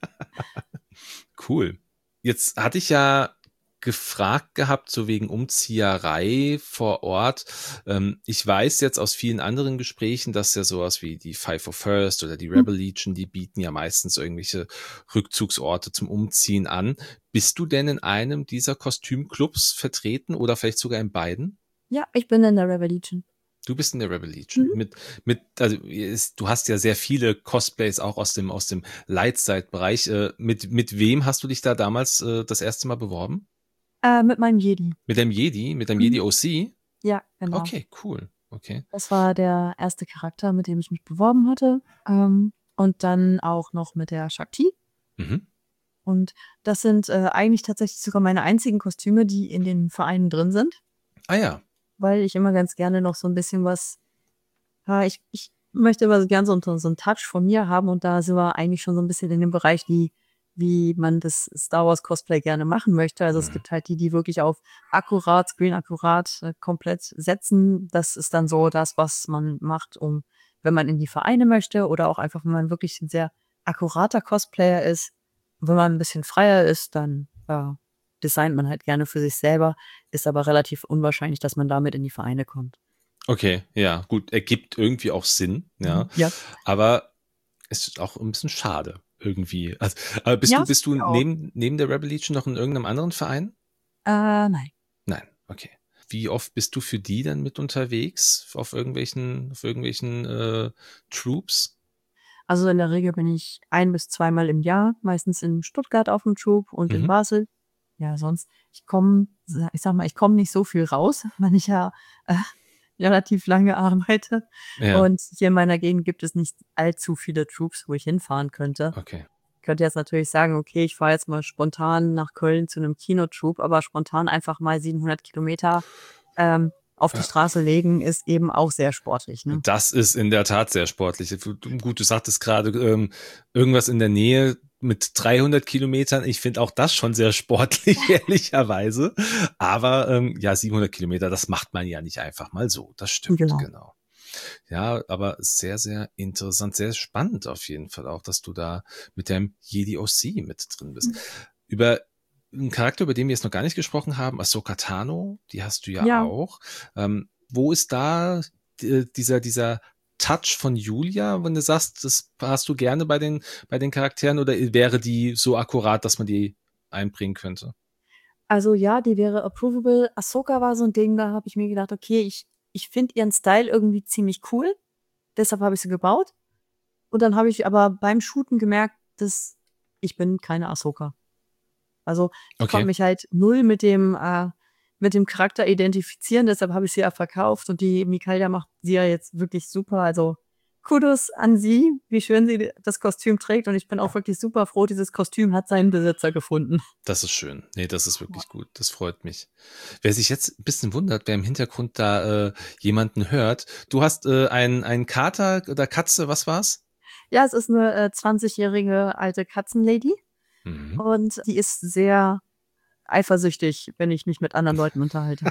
Cool. Jetzt hatte ich ja gefragt gehabt, so wegen Umzieherei vor Ort. Ähm, ich weiß jetzt aus vielen anderen Gesprächen, dass ja sowas wie die Five of First oder die Hm. Rebel Legion, die bieten ja meistens irgendwelche Rückzugsorte zum Umziehen an. Bist du denn in einem dieser Kostümclubs vertreten oder vielleicht sogar in beiden? Ja, ich bin in der Rebel Legion. Du bist in der Rebel Legion. Mhm. Mit, mit, also ist, du hast ja sehr viele Cosplays auch aus dem, aus dem Lightside-Bereich. Äh, mit, mit wem hast du dich da damals äh, das erste Mal beworben? Äh, mit meinem Jedi. Mit deinem Jedi, mit deinem Jedi Mhm. O C? Ja, genau. Okay, cool. Okay. Das war der erste Charakter, mit dem ich mich beworben hatte. Ähm, und dann auch noch mit der Shakti. Mhm. Und das sind, äh, eigentlich tatsächlich sogar meine einzigen Kostüme, die in den Vereinen drin sind, Ah ja. weil ich immer ganz gerne noch so 'n bisschen was ja, ich ich möchte immer so gern so 'n so 'n Touch von mir haben und da sind wir eigentlich schon so 'n bisschen in dem Bereich, wie wie man das Star Wars Cosplay gerne machen möchte. Also, es Mhm. gibt halt die, die wirklich auf akkurat, screen akkurat, äh, komplett setzen. Das ist dann so das, was man macht, um wenn man in die Vereine möchte oder auch einfach, wenn man wirklich 'n sehr akkurater Cosplayer ist. Wenn man 'n bisschen freier ist, dann, ja, designt man halt gerne für sich selber, ist aber relativ unwahrscheinlich, dass man damit in die Vereine kommt. Okay, ja, gut, ergibt irgendwie auch Sinn, ja. Mhm. Ja. Aber es ist auch ein bisschen schade irgendwie. Also, aber bist Ja, du finde bist du ich auch. neben neben der Rebel Legion noch in irgendeinem anderen Verein? Äh, nein. Nein, okay. Wie oft bist du für die dann mit unterwegs auf irgendwelchen auf irgendwelchen, äh, Troops? Also, in der Regel bin ich ein bis zweimal im Jahr, meistens in Stuttgart auf dem Troop und in Mhm, Basel. Ja, sonst ich komme sa ich sage mal, ich komme nicht so viel raus, weil ich ja, äh, relativ lange arbeite. ja, Und hier in meiner Gegend gibt es nicht allzu viele Troops, wo ich hinfahren könnte. okay. Ich könnte jetzt natürlich sagen: „Okay, ich fahre jetzt mal spontan nach Köln zu 'nem Kino-Troop", aber spontan einfach mal siebenhundert Kilometer ähm, auf die Äh, Straße legen, ist eben auch sehr sportlich, ne? Das ist in der Tat sehr sportlich. Du du gut, du sagtest gerade ähm, irgendwas in der Nähe mit dreihundert Kilometern. Ich finde auch das schon sehr sportlich, ehrlicherweise. Aber, ähm, ja, siebenhundert Kilometer, das macht man ja nicht einfach mal so. Das stimmt, Genau. genau. Ja, aber sehr, sehr interessant, sehr spannend auf jeden Fall auch, dass du da mit deinem Jedi O C mit drin bist. Über 'n Charakter, über den wir jetzt noch gar nicht gesprochen haben, Ahsoka Tano, die hast du ja Ja. auch. Ähm, wo ist da d dieser dieser Touch von Julia, wenn du sagst, das hast du gerne bei den bei den Charakteren oder wäre die so akkurat, dass man die einbringen könnte? Also ja, die wäre approvable. Ahsoka war so 'n Ding, da habe ich mir gedacht: „Okay, ich ich finde ihren Style irgendwie ziemlich cool", deshalb habe ich sie gebaut. Und dann habe ich aber beim Shooten gemerkt, dass ich bin keine Ahsoka. Also, ich konnte Okay. mich halt null mit dem äh, mit dem Charakter identifizieren, deshalb habe ich sie ja verkauft und die Mikaela macht sie ja jetzt wirklich super. Also, Kudos an sie, wie schön sie d das Kostüm trägt und ich bin auch wirklich super froh, dieses Kostüm hat seinen Besitzer gefunden. Das ist schön. Ne, das ist wirklich gut. Das freut mich. Wer sich jetzt 'n bisschen wundert, wer im Hintergrund da, äh, jemanden hört. Du hast, äh, einen einen Kater oder Katze, was war's? Ja, es ist 'ne, äh, zwanzigjährige alte Katzenlady Mhm. und die ist sehr eifersüchtig, wenn ich mich mit anderen Leuten unterhalte.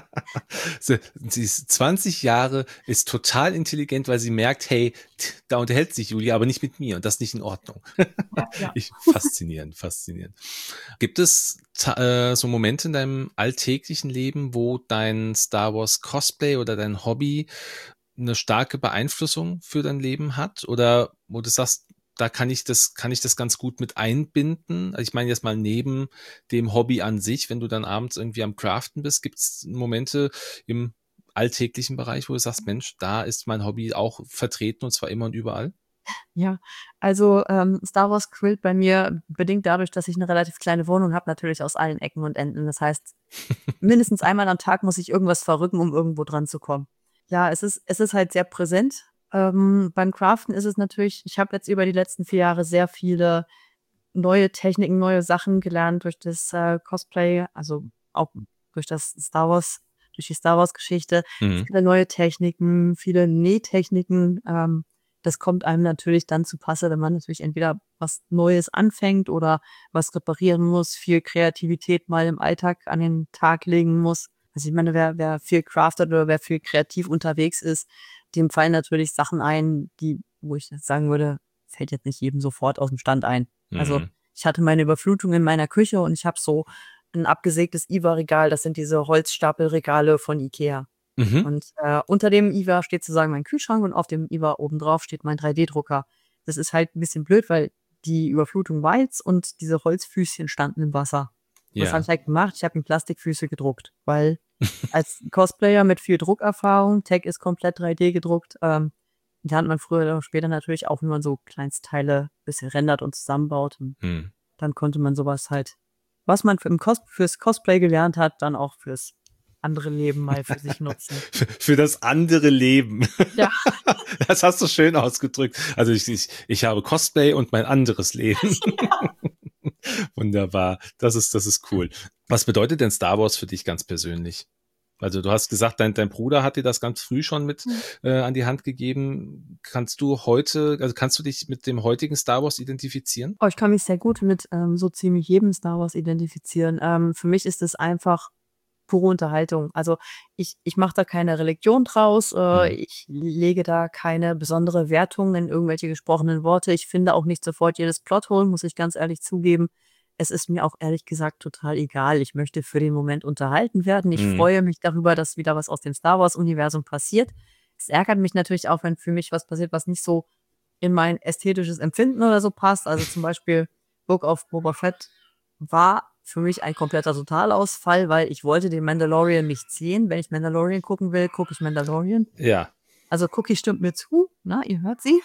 Sie sie ist zwanzig Jahre, ist total intelligent, weil sie merkt: „Hey, t da unterhält sich Julia, aber nicht mit mir und das ist nicht in Ordnung." Ja, ja. Ich faszinierend, faszinierend. Gibt es ta äh, so Momente in deinem alltäglichen Leben, wo dein Star Wars Cosplay oder dein Hobby 'ne starke Beeinflussung für dein Leben hat? Oder wo du sagst, da kann ich das kann ich das ganz gut mit einbinden? Also, ich meine jetzt mal neben dem Hobby an sich, wenn du dann abends irgendwie am Craften bist, gibt's Momente im alltäglichen Bereich, wo du sagst: „Mensch, da ist mein Hobby auch vertreten und zwar immer und überall?" Ja, also, ähm, Star Wars quillt bei mir bedingt dadurch, dass ich 'ne relativ kleine Wohnung habe, natürlich aus allen Ecken und Enden. Das heißt, mindestens einmal am Tag muss ich irgendwas verrücken, um irgendwo dran zu kommen. Ja, es ist es ist halt sehr präsent. Ähm, beim Craften ist es natürlich ich habe jetzt über die letzten vier Jahre sehr viele neue Techniken, neue Sachen gelernt durch das, äh, Cosplay, also auch durch das Star Wars durch die Star Wars-Geschichte. Mhm. Viele neue Techniken, viele Nähtechniken. Ähm, das kommt einem natürlich dann zu Passe, wenn man natürlich entweder was Neues anfängt oder was reparieren muss, viel Kreativität mal im Alltag an den Tag legen muss. Also, ich meine, wer wer viel craftet oder wer viel kreativ unterwegs ist, dem fallen natürlich Sachen ein, die wo ich jetzt sagen würde, fällt jetzt nicht jedem sofort aus'm Stand ein. Also, Mhm. ich hatte meine Überflutung in meiner Küche und ich habe so 'n abgesägtes IWA-Regal, das sind diese Holzstapelregale von IKEA. Mhm. Und, äh, unter dem IWA steht sozusagen mein Kühlschrank und auf dem IWA obendrauf steht mein drei D-Drucker. Das ist halt 'n bisschen blöd, weil die Überflutung war jetzt und diese Holzfüßchen standen im Wasser. Was habe Ja. ich halt gemacht? Ich habe in Plastikfüße gedruckt, weil als Cosplayer mit viel Druckerfahrung, Tech ist komplett drei D gedruckt, ähm, lernt man früher oder später natürlich auch, wie man so Kleinstteile bisschen rendert und zusammenbaut. Und Mhm. dann konnte man so was halt, was man für im Cos fürs Cosplay gelernt hat, dann auch fürs andere Leben mal für sich nutzen. Für für das andere Leben. Ja. Das hast du schön ausgedrückt. Also, ich ich ich habe Cosplay und mein anderes Leben. Ja. Wunderbar. Das ist das ist cool. Was bedeutet denn Star Wars für dich ganz persönlich? Also, du hast gesagt, dein dein Bruder hat dir das ganz früh schon mit, Mhm. äh, an die Hand gegeben. Kannst du heute also, kannst du dich mit dem heutigen Star Wars identifizieren? Oh, ich kann mich sehr gut mit, ähm, so ziemlich jedem Star Wars identifizieren. Ähm, für mich ist es einfach pure Unterhaltung. Also, ich ich mache da keine Religion draus, äh, Mhm. ich lege da keine besondere Wertung in irgendwelche gesprochenen Worte. Ich finde auch nicht sofort jedes Plothole, muss ich ganz ehrlich zugeben. es ist mir auch ehrlich gesagt total egal. Ich möchte für den Moment unterhalten werden. Ich Mhm. freue mich darüber, dass wieder was aus dem Star-Wars-Universum passiert. Es ärgert mich natürlich auch, wenn für mich was passiert, was nicht so in mein ästhetisches Empfinden oder so passt. Also zum Beispiel Book of Boba Fett war für mich ein kompletter Totalausfall, weil ich wollte den Mandalorian nicht sehen. Wenn ich Mandalorian gucken will, gucke ich Mandalorian. Ja. Also Cookie stimmt mir zu, ne? Ihr hört sie.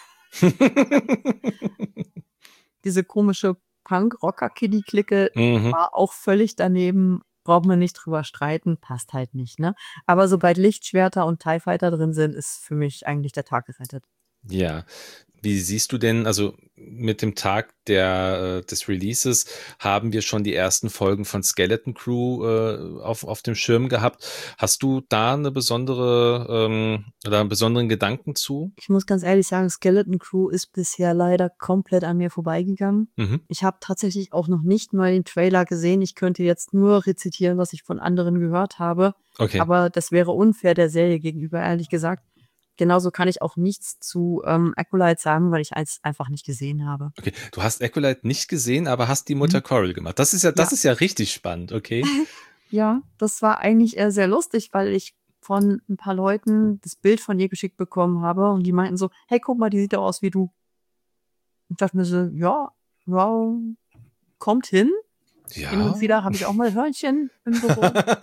Diese komische Punk-Rocker-Kiddie-Clique Mhm. war auch völlig daneben. Braucht man nicht drüber streiten, passt halt nicht, ne? Aber sobald Lichtschwerter und TIE Fighter drin sind, ist für mich eigentlich der Tag gerettet. Ja. Wie siehst du denn, also mit dem Tag der, äh, des Releases haben wir schon die ersten Folgen von Skeleton Crew äh, auf, auf dem Schirm gehabt. Hast du da eine besondere ähm, oder einen besonderen Gedanken zu? Ich muss ganz ehrlich sagen, Skeleton Crew ist bisher leider komplett an mir vorbeigegangen. Mhm. Ich habe tatsächlich auch noch nicht mal den Trailer gesehen. Ich könnte jetzt nur rezitieren, was ich von anderen gehört habe. Okay. Aber das wäre unfair der Serie gegenüber, ehrlich gesagt. Genauso kann ich auch nichts zu ähm, Acolyte sagen, weil ich es einfach nicht gesehen habe. Okay, du hast Acolyte nicht gesehen, aber hast die Mutter Mhm. Coral gemacht. Das ist ja, das Ja. ist ja richtig spannend, okay? Ja, das war eigentlich eher sehr lustig, weil ich von ein paar Leuten das Bild von ihr geschickt bekommen habe und die meinten so, hey, guck mal, die sieht doch aus wie du. Ich dachte mir so, ja, wow, kommt hin. Hin und Ja. wieder habe ich auch mal Hörnchen im Büro.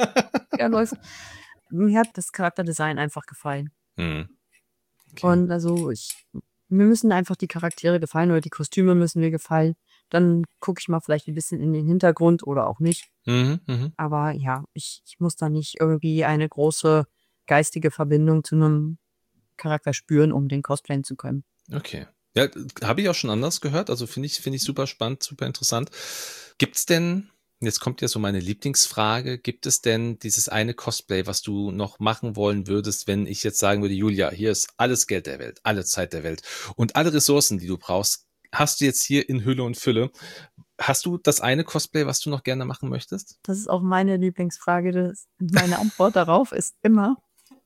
Ja, läuft. Mir hat das Charakterdesign einfach gefallen. Hm. Okay. Und also ich, mir müssen einfach die Charaktere gefallen oder die Kostüme müssen mir gefallen. Dann gucke ich mal vielleicht ein bisschen in den Hintergrund oder auch nicht. Mhm, mhm. Aber ja, ich, ich muss da nicht irgendwie eine große geistige Verbindung zu einem Charakter spüren, um den cosplayen zu können. Okay. Ja, habe ich auch schon anders gehört. Also finde ich, finde ich super spannend, super interessant. Gibt's denn, jetzt kommt ja so meine Lieblingsfrage, gibt es denn dieses eine Cosplay, was du noch machen wollen würdest, wenn ich jetzt sagen würde, Julia, hier ist alles Geld der Welt, alle Zeit der Welt und alle Ressourcen, die du brauchst, hast du jetzt hier in Hülle und Fülle. Hast du das eine Cosplay, was du noch gerne machen möchtest? Das ist auch meine Lieblingsfrage. Das, meine Antwort darauf ist immer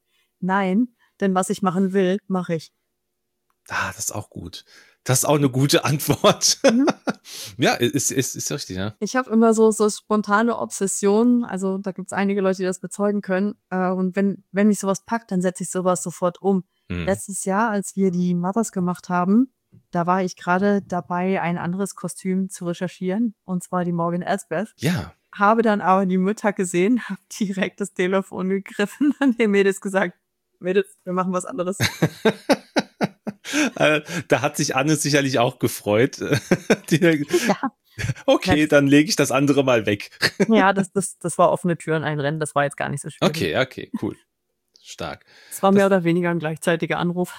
nein, denn was ich machen will, mache ich. Ah, das ist auch gut. Das ist auch eine gute Antwort. Mhm. Ja, ist, ist, ist richtig, ja. Ich habe immer so, so spontane Obsessionen. Also da gibt es einige Leute, die das bezeugen können. Äh, und wenn, wenn mich sowas packt, dann setze ich sowas sofort um. Hm. Letztes Jahr, als wir die Mothers gemacht haben, da war ich gerade dabei, ein anderes Kostüm zu recherchieren, und zwar die Morgan Elsbeth. Ja. Habe dann aber die Mütter gesehen, habe direkt das Telefon gegriffen und den Mädels gesagt, Mädels, wir machen was anderes. Äh, da hat sich Anne sicherlich auch gefreut. Die, Ja. okay, dann lege ich das andere mal weg. Ja, das, das, das war offene Türen einrennen, das war jetzt gar nicht so schwierig. Okay, okay, cool. Stark. Es war mehr Das- oder weniger ein gleichzeitiger Anruf.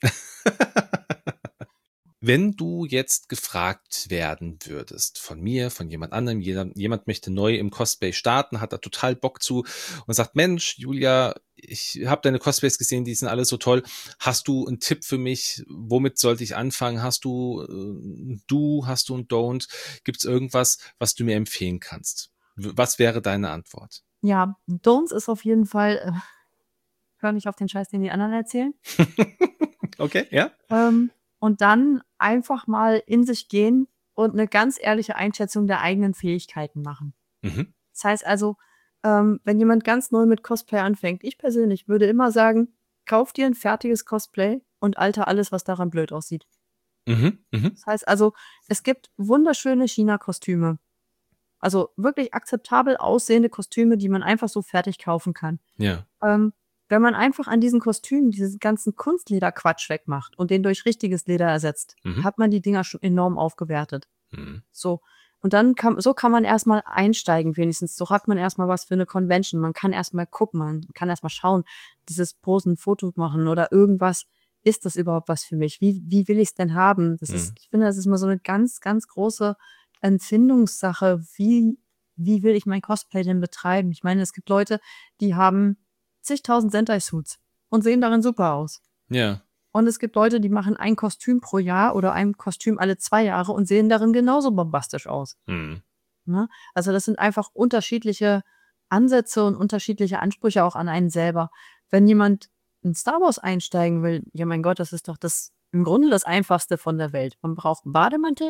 Wenn du jetzt gefragt werden würdest von mir, von jemand anderem, jeder, jemand möchte neu im Cosplay starten, hat da total Bock zu und sagt, Mensch, Julia, ich habe deine Cosplays gesehen, die sind alle so toll. Hast du einen Tipp für mich? Womit sollte ich anfangen? Hast du äh, ein Do, hast du ein Don't? Gibt es irgendwas, was du mir empfehlen kannst? W- Was wäre deine Antwort? Ja, Don'ts ist auf jeden Fall, äh, hör nicht auf den Scheiß, den die anderen erzählen. Okay, ja? Ähm, und dann einfach mal in sich gehen und eine ganz ehrliche Einschätzung der eigenen Fähigkeiten machen. Mhm. Das heißt also, ähm, wenn jemand ganz neu mit Cosplay anfängt, ich persönlich würde immer sagen, kauf dir ein fertiges Cosplay und alter alles, was daran blöd aussieht. Mhm. Mhm. Das heißt also, es gibt wunderschöne China-Kostüme. Also wirklich akzeptabel aussehende Kostüme, die man einfach so fertig kaufen kann. Ja. Ähm, wenn man einfach an diesen Kostümen diesen ganzen Kunstlederquatsch wegmacht und den durch richtiges Leder ersetzt, Mhm. hat man die Dinger schon enorm aufgewertet. Mhm. So. Und dann kann, so kann man erstmal einsteigen, wenigstens. So hat man erstmal was für eine Convention. Man kann erstmal gucken, man kann erstmal schauen, dieses Posen, Foto machen oder irgendwas. Ist das überhaupt was für mich? Wie, wie will ich es denn haben? Das Mhm. ist, ich finde, das ist mal so eine ganz, ganz große Empfindungssache. Wie, wie will ich mein Cosplay denn betreiben? Ich meine, es gibt Leute, die haben zigtausend Sentai-Suits und sehen darin super aus. Ja. Und es gibt Leute, die machen ein Kostüm pro Jahr oder ein Kostüm alle zwei Jahre und sehen darin genauso bombastisch aus. Mhm. Ne? Also das sind einfach unterschiedliche Ansätze und unterschiedliche Ansprüche auch an einen selber. Wenn jemand in Star Wars einsteigen will, ja mein Gott, das ist doch das im Grunde das Einfachste von der Welt. Man braucht einen Bademantel,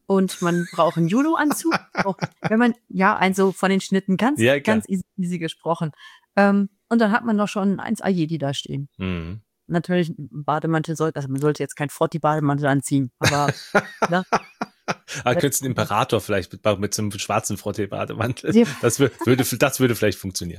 und man braucht einen Judo-Anzug. Auch wenn man, ja, ein so von den Schnitten ganz, Ja, klar. ganz easy, easy gesprochen. Ähm, und dann hat man doch schon eins Ayedi da stehen. Mhm. Natürlich, ein Bademantel sollte, also man sollte jetzt kein Frotti-Bademantel anziehen, aber ne, Ah, könntest du einen Imperator vielleicht mitmachen mit so einem schwarzen Frottee-Bademantel. Ja. Das wür- würde, das würde vielleicht funktionieren.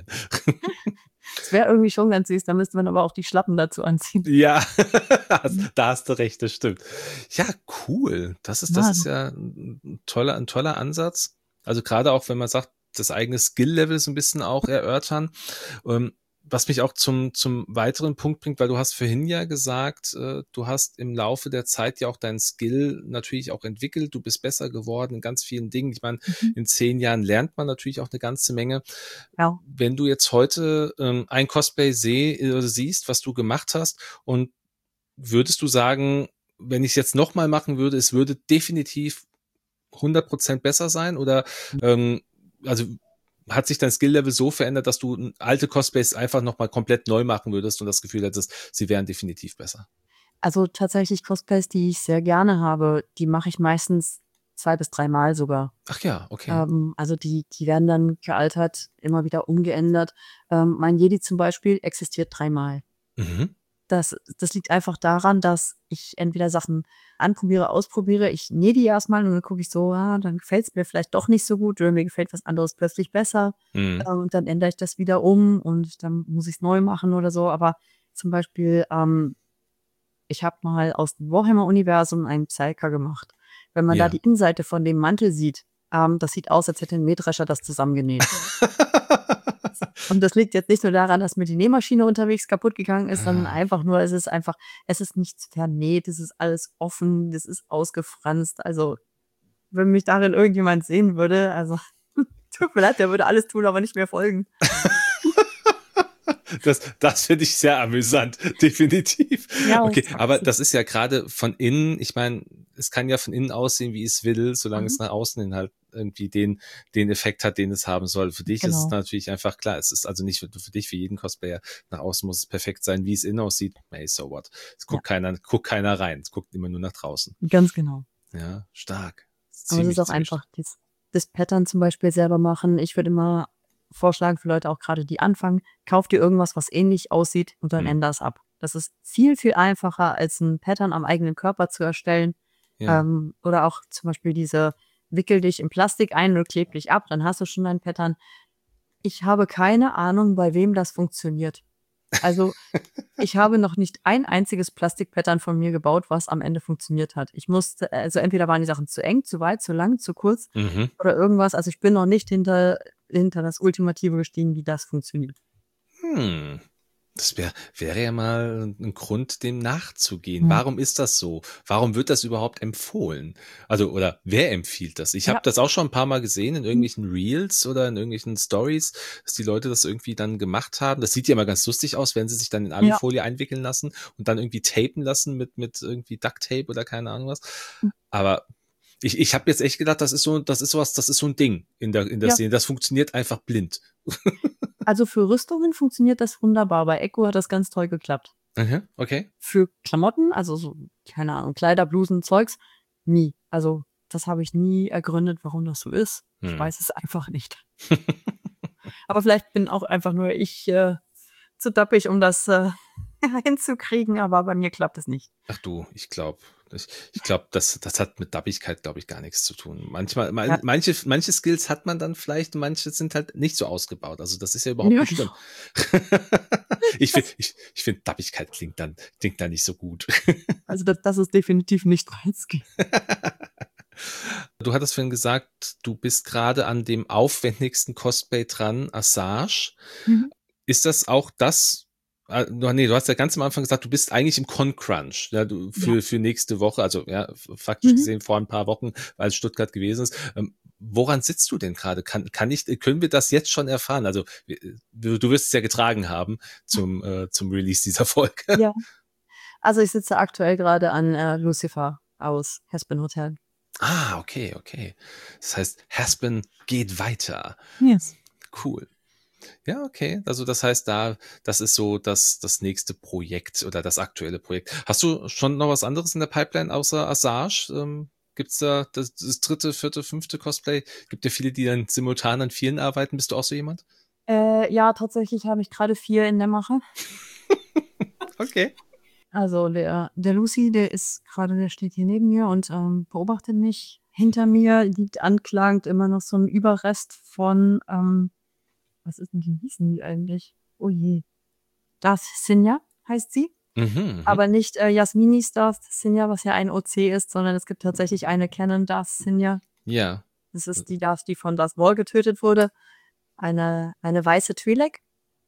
es wäre irgendwie schon ganz süß, da müsste man aber auch die Schlappen dazu anziehen. Ja, hast- da hast du recht, das stimmt. Ja, cool. Das ist, das Ja, ist ja ein toller, ein toller Ansatz. Also gerade auch, wenn man sagt, das eigene Skill-Level so ein bisschen auch erörtern. Ähm, was mich auch zum, zum weiteren Punkt bringt, weil du hast vorhin ja gesagt, äh, du hast im Laufe der Zeit ja auch deinen Skill natürlich auch entwickelt. Du bist besser geworden in ganz vielen Dingen. Ich meine, mhm. in zehn Jahren lernt man natürlich auch eine ganze Menge. Ja. Wenn du jetzt heute ähm, ein Cosplay seh, oder siehst, was du gemacht hast, und würdest du sagen, wenn ich es jetzt nochmal machen würde, es würde definitiv hundert Prozent besser sein? Oder ähm, also hat sich dein Skill-Level so verändert, dass du alte Cosplays einfach nochmal komplett neu machen würdest und das Gefühl hättest, sie wären definitiv besser? Also tatsächlich Cosplays, die ich sehr gerne habe, die mache ich meistens zwei bis dreimal sogar. Ach ja, okay. Ähm, also die, die werden dann gealtert, immer wieder umgeändert. Ähm, mein Jedi zum Beispiel existiert dreimal. Mhm. Das, das liegt einfach daran, dass ich entweder Sachen anprobiere, ausprobiere. Ich nähe die erstmal und dann gucke ich so, ah, dann gefällt es mir vielleicht doch nicht so gut oder mir gefällt was anderes plötzlich besser. Mhm. Ähm, und dann ändere ich das wieder um und dann muss ich es neu machen oder so. Aber zum Beispiel, ähm, ich habe mal aus dem Warhammer-Universum einen Psyker gemacht. Wenn man da Ja. die Innenseite von dem Mantel sieht, ähm, das sieht aus, als hätte ein Mähdrescher das zusammengenäht. Und das liegt jetzt nicht nur daran, dass mir die Nähmaschine unterwegs kaputt gegangen ist, sondern Ah. einfach nur, es ist einfach, es ist nichts vernäht, es ist alles offen, das ist ausgefranst. Also, wenn mich darin irgendjemand sehen würde, also, tut mir leid, der würde alles tun, aber nicht mehr folgen. Das, das finde ich sehr amüsant, definitiv. Ja, Okay, das aber ist- das ist ja gerade von innen, ich meine, es kann ja von innen aussehen, wie es will, solange Mhm. es nach außen hin halt irgendwie den, den Effekt hat, den es haben soll. Für dich ist es Genau. natürlich einfach klar, es ist also nicht für, für dich, für jeden Cosplayer, nach außen muss es perfekt sein, wie es innen aussieht, hey, so what. Es guckt keiner, guckt keiner rein, es guckt immer nur nach draußen. Ganz genau. Ja, stark. Aber es ist Ziemlich, auch ziemlich stark. einfach das, das Pattern zum Beispiel selber machen. Ich würde immer vorschlagen für Leute auch gerade, die anfangen, kauft dir irgendwas, was ähnlich aussieht und dann Hm. änder es ab. Das ist viel, viel einfacher, als ein Pattern am eigenen Körper zu erstellen. Ja. Ähm, oder auch zum Beispiel diese wickel dich in Plastik ein und kleb dich ab, dann hast du schon ein Pattern. Ich habe keine Ahnung, bei wem das funktioniert. Also ich habe noch nicht ein einziges Plastikpattern von mir gebaut, was am Ende funktioniert hat. Ich musste, also entweder waren die Sachen zu eng, zu weit, zu lang, zu kurz Mhm. oder irgendwas. Also ich bin noch nicht hinter, hinter das Ultimative gestiegen, wie das funktioniert. Hm. Das wär, wäre ja mal ein Grund, dem nachzugehen. Hm. Warum ist das so? Warum wird das überhaupt empfohlen? Also, oder wer empfiehlt das? Ich habe Ja. das auch schon ein paar Mal gesehen in irgendwelchen Reels oder in irgendwelchen Stories, dass die Leute das irgendwie dann gemacht haben. Das sieht ja immer ganz lustig aus, wenn sie sich dann in Alufolie einwickeln lassen und dann irgendwie tapen lassen mit, mit irgendwie Duct-Tape oder keine Ahnung was. Aber ich, ich habe jetzt echt gedacht, das ist so, das ist sowas, das ist so ein Ding in der, in der Ja. Szene. Das funktioniert einfach blind. Also für Rüstungen funktioniert das wunderbar. Bei Echo hat das ganz toll geklappt. Mhm, okay. Für Klamotten, also so, keine Ahnung, Kleider, Blusen, Zeugs, nie. Also das habe ich nie ergründet, warum das so ist. Ich Hm. weiß es einfach nicht. Aber vielleicht bin auch einfach nur ich äh, zu dappig, um das äh, hinzukriegen, aber bei mir klappt es nicht. Ach du, ich glaube, ich, ich glaube, das, das hat mit Dappigkeit, glaube ich, gar nichts zu tun. Manchmal, man, Ja. manche, manche Skills hat man dann vielleicht, und manche sind halt nicht so ausgebaut. Also das ist ja überhaupt Ja, nicht schlimm. ich finde, ich, ich finde, Dappigkeit klingt dann, klingt dann nicht so gut. Also das, das ist definitiv nicht meins. Du hattest vorhin gesagt, du bist gerade an dem aufwendigsten Cosplay dran, Assage. Mhm. Ist das auch das? Ah, du- nee, du hast ja ganz am Anfang gesagt, du bist eigentlich im Con-Crunch, ja, du, für, Ja. für nächste Woche, also ja, faktisch Mhm. gesehen vor ein paar Wochen, weil es Stuttgart gewesen ist. Ähm, woran sitzt du denn gerade? Kann, kann ich, können wir das jetzt schon erfahren? Also du, du wirst es ja getragen haben zum, äh, zum Release dieser Folge. Ja. Also ich sitze aktuell gerade an äh, Lucifer aus Hespen Hotel. Ah, okay, okay. Das heißt, Haspin geht weiter. Yes. Cool. Ja, okay. Also das heißt, da, das ist so das, das nächste Projekt oder das aktuelle Projekt. Hast du schon noch was anderes in der Pipeline außer Assage? Ähm, Gibt's da das, das dritte, vierte, fünfte Cosplay? Gibt ja viele, die dann simultan an vielen arbeiten. Bist du auch so jemand? Äh, ja, tatsächlich habe ich gerade vier in der Mache. Okay. Also der, der Lucy, der ist gerade, der steht hier neben mir und ähm, beobachtet mich. Hinter mir liegt anklagend immer noch so ein Überrest von, ähm, was ist denn, wie hießen die eigentlich? Oh je. Das Sinja heißt sie. Mhm, mhm. Aber nicht äh, Yasmini Stars Sinja, was ja ein O C ist, sondern es gibt tatsächlich eine Canon Darth Sinja. Ja. Das ist die Darth, die von Darth Maul getötet wurde. Eine, eine weiße Twi'lek.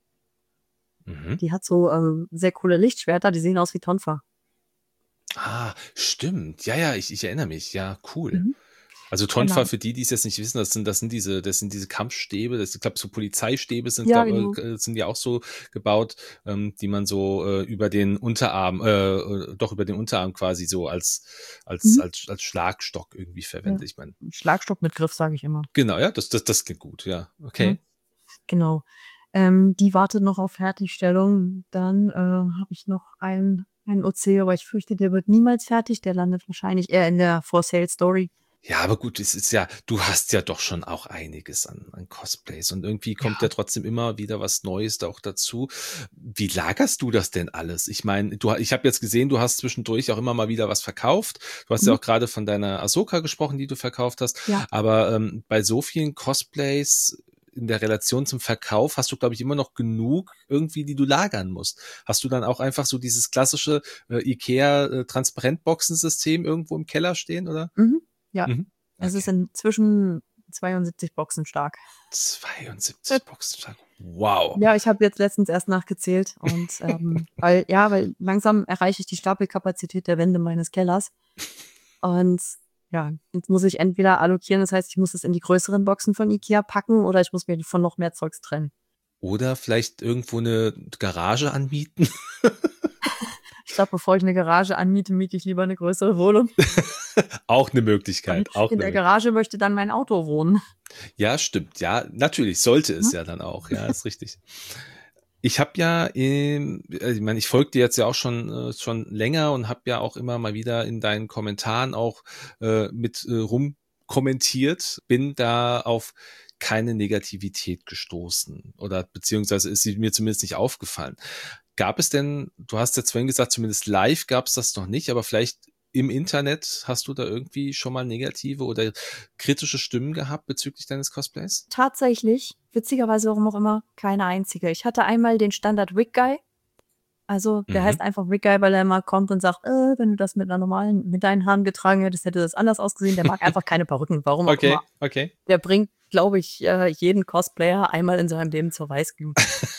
Mhm. Die hat so ähm, sehr coole Lichtschwerter, die sehen aus wie Tonfa. Ah, stimmt. Ja, ja, ich, ich erinnere mich. Ja, cool. Mhm. Also Genau. Tonfa, für die, die es jetzt nicht wissen, das sind, das sind diese, das sind diese Kampfstäbe, das, ich glaube, so Polizeistäbe sind, Ja, glaub, genau. äh, sind ja auch so gebaut, ähm, die man so äh, über den Unterarm, äh, äh, doch über den Unterarm quasi so als, als, Mhm. als, als Schlagstock irgendwie Ja. verwendet. Ich meine, Schlagstock mit Griff, sage ich immer. genau, ja, das, das, das geht gut, ja. Ne? Okay. Genau. Ähm, die wartet noch auf Fertigstellung. Dann äh, habe ich noch einen, einen O C, aber ich fürchte, der wird niemals fertig. Der landet wahrscheinlich eher in der For Sale Story. Ja, aber gut, es ist ja, du hast ja doch schon auch einiges an, an Cosplays und irgendwie kommt ja Ja. trotzdem immer wieder was Neues da auch dazu. Wie lagerst du das denn alles? Ich meine, du, ich habe jetzt gesehen, du hast zwischendurch auch immer mal wieder was verkauft. Du hast ja Mhm. auch gerade von deiner Ahsoka gesprochen, die du verkauft hast. Ja. Aber ähm, bei so vielen Cosplays in der Relation zum Verkauf hast du, glaube ich, immer noch genug irgendwie, die du lagern musst. Hast du dann auch einfach so dieses klassische äh, IKEA-Transparentboxensystem irgendwo im Keller stehen, oder? Mhm. Ja. Mhm. Es ist Okay. inzwischen zweiundsiebzig Boxen stark. zweiundsiebzig Boxen stark. Wow. Ja, ich habe jetzt letztens erst nachgezählt und ähm, weil, ja, weil langsam erreiche ich die Stapelkapazität der Wände meines Kellers. Und ja, jetzt muss ich entweder allokieren, das heißt, ich muss es in die größeren Boxen von IKEA packen oder ich muss mir von noch mehr Zeugs trennen. Oder vielleicht irgendwo eine Garage anmieten. Ich glaube, bevor ich eine Garage anmiete, miete ich lieber eine größere Wohnung. Auch eine Weil Möglichkeit. Auch in eine der Möglichkeit. Garage möchte dann mein Auto wohnen. Ja, stimmt. Ja, natürlich sollte es Hm? ja dann auch. Ja, ist richtig. Ich habe ja, ähm, äh, ich meine, ich folge dir jetzt ja auch schon äh, schon länger und habe ja auch immer mal wieder in deinen Kommentaren auch äh, mit äh, rumkommentiert, bin da auf keine Negativität gestoßen oder beziehungsweise ist sie mir zumindest nicht aufgefallen. Gab es denn, du hast jetzt vorhin gesagt, zumindest live gab es das noch nicht, aber vielleicht im Internet hast du da irgendwie schon mal negative oder kritische Stimmen gehabt bezüglich deines Cosplays? Tatsächlich, witzigerweise warum auch immer, keine einzige. Ich hatte einmal den Standard Wig Guy. Also der Mhm. heißt einfach Wig Guy, weil er immer kommt und sagt, äh, wenn du das mit einer normalen, mit deinen Haaren getragen hättest, hätte das anders ausgesehen. Der mag einfach keine Perücken, warum auch immer. Okay, okay. Der bringt, glaube ich, äh, jeden Cosplayer einmal in seinem Leben zur Weißglut.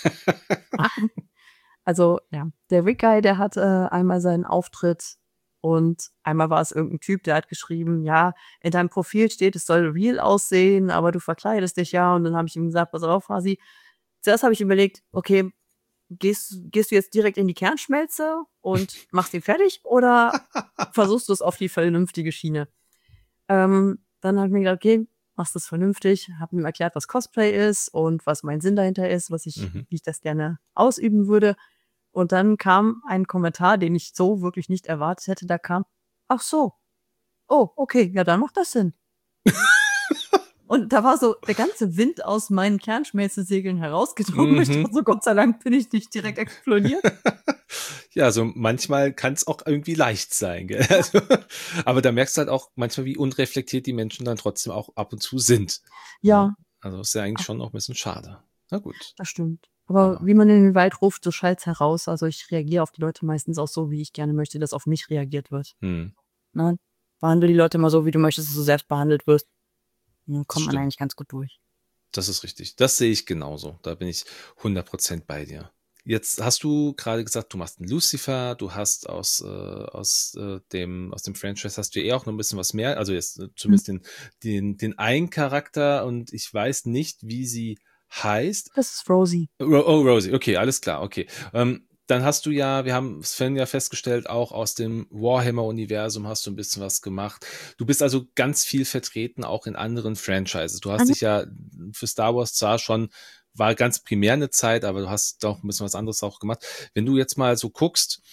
Also ja, der Wig Guy, der hat äh, einmal seinen Auftritt und einmal war es irgendein Typ, der hat geschrieben, ja, in deinem Profil steht, es soll real aussehen, aber du verkleidest dich ja. Und dann habe ich ihm gesagt, pass auf, Hasi. Zuerst habe ich überlegt, okay, gehst, gehst du jetzt direkt in die Kernschmelze und machst ihn fertig oder versuchst du es auf die vernünftige Schiene? Ähm, dann habe ich mir gedacht, okay, machst das vernünftig, habe ihm erklärt, was Cosplay ist und was mein Sinn dahinter ist, was ich, Mhm. wie ich das gerne ausüben würde. Und dann kam ein Kommentar, den ich so wirklich nicht erwartet hätte. Da kam, ach so, oh, okay, ja, dann macht das Sinn. Und da war so der ganze Wind aus meinen Kernschmelzesegeln herausgedrungen. Ich Mhm. dachte so, Gott sei Dank bin ich nicht direkt explodiert. Ja, so manchmal kann es auch irgendwie leicht sein. Gell? Also, aber da merkst du halt auch manchmal, wie unreflektiert die Menschen dann trotzdem auch ab und zu sind. Ja, Ja, also ist ja eigentlich schon auch ein bisschen schade. Na gut. das stimmt. Aber Ja. wie man in den Wald ruft, so schallt's heraus. Also ich reagiere auf die Leute meistens auch so, wie ich gerne möchte, dass auf mich reagiert wird. Hm. Ne? Behandle die Leute immer so, wie du möchtest, dass du selbst behandelt wirst. Dann kommt man Stimmt. eigentlich ganz gut durch. Das ist richtig. Das sehe ich genauso. Da bin ich hundert Prozent bei dir. Jetzt hast du gerade gesagt, du machst einen Lucifer, du hast aus, äh, aus, äh, dem, aus dem Franchise hast du eh auch noch ein bisschen was mehr, also jetzt äh, zumindest den, den, den einen Charakter und ich weiß nicht, wie sie heißt. Das ist Rosie. Ro oh, Rosie, okay, alles klar, okay. Ähm, dann hast du ja, wir haben Sven ja festgestellt, auch aus dem Warhammer-Universum hast du ein bisschen was gemacht. Du bist also ganz viel vertreten, auch in anderen Franchises. Du hast Mhm. dich ja für Star Wars zwar schon, war ganz primär eine Zeit, aber du hast doch ein bisschen was anderes auch gemacht. Wenn du jetzt mal so guckst,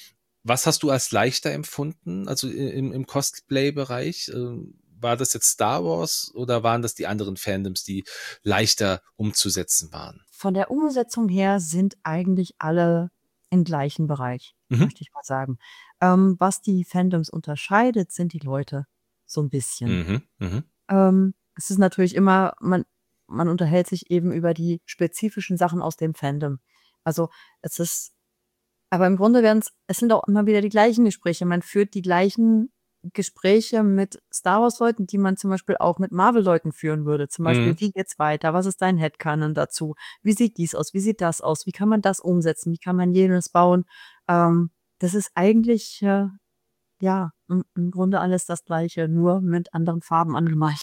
Was hast du als leichter empfunden, also im, im Cosplay-Bereich? Ähm, War das jetzt Star Wars oder waren das die anderen Fandoms, die leichter umzusetzen waren? Von der Umsetzung her sind eigentlich alle im gleichen Bereich, Mhm. möchte ich mal sagen. Ähm, was die Fandoms unterscheidet, sind die Leute so ein bisschen. Mhm. Mhm. Ähm, es ist natürlich immer man man unterhält sich eben über die spezifischen Sachen aus dem Fandom. Also, es ist aber im Grunde werden's es sind auch immer wieder die gleichen Gespräche. Man führt die gleichen Gespräche mit Star-Wars-Leuten, die man zum Beispiel auch mit Marvel-Leuten führen würde. Zum Beispiel: Mhm. „Wie geht's weiter? Was ist dein Headcanon dazu? Wie sieht dies aus? Wie sieht das aus? Wie kann man das umsetzen? Wie kann man jenes bauen?“ Ähm, das ist eigentlich, äh, ja, im im Grunde alles das Gleiche, nur mit anderen Farben angemalt.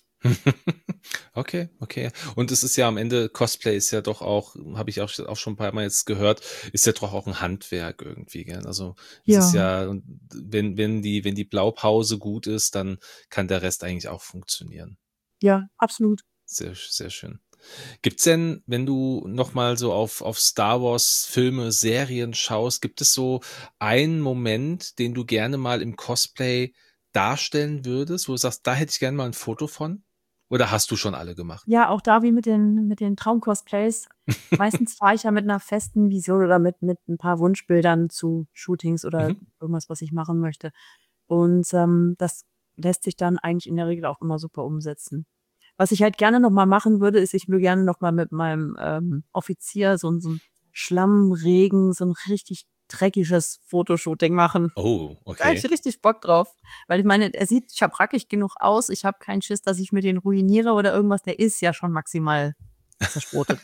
Okay, okay. Und es ist ja am Ende, Cosplay ist ja doch auch, habe ich auch, auch schon ein paar Mal jetzt gehört, ist ja doch auch ein Handwerk irgendwie, gell? Also es ist Ja, ja, und wenn, wenn die, wenn die Blaupause gut ist, dann kann der Rest eigentlich auch funktionieren. ja, absolut. Sehr, sehr schön. Gibt's denn, wenn du noch mal so auf auf Star Wars Filme, Serien schaust, gibt es so einen Moment, den du gerne mal im Cosplay darstellen würdest, wo du sagst: „Da hätte ich gerne mal ein Foto von?“ Oder hast du schon alle gemacht? Ja, auch da wie mit den mit den Traum-Cosplays. Meistens fahre ich ja mit 'ner festen Vision oder mit mit 'n paar Wunschbildern zu Shootings oder Mhm. irgendwas, was ich machen möchte. Und, ähm, das lässt sich dann eigentlich in der Regel auch immer super umsetzen. Was ich halt gerne noch mal machen würde, ist, ich würde gerne noch mal mit meinem, ähm, Offizier so 'n so 'n Schlammregen, so 'n richtig dreckiges Fotoshooting machen. Oh, Da hätte okay. ich richtig Bock drauf, weil ich meine, er sieht schabrackiger genug aus. Ich habe keinen Schiss, dass ich mir den ruiniere oder irgendwas. Der ist ja schon maximal zerschrotet,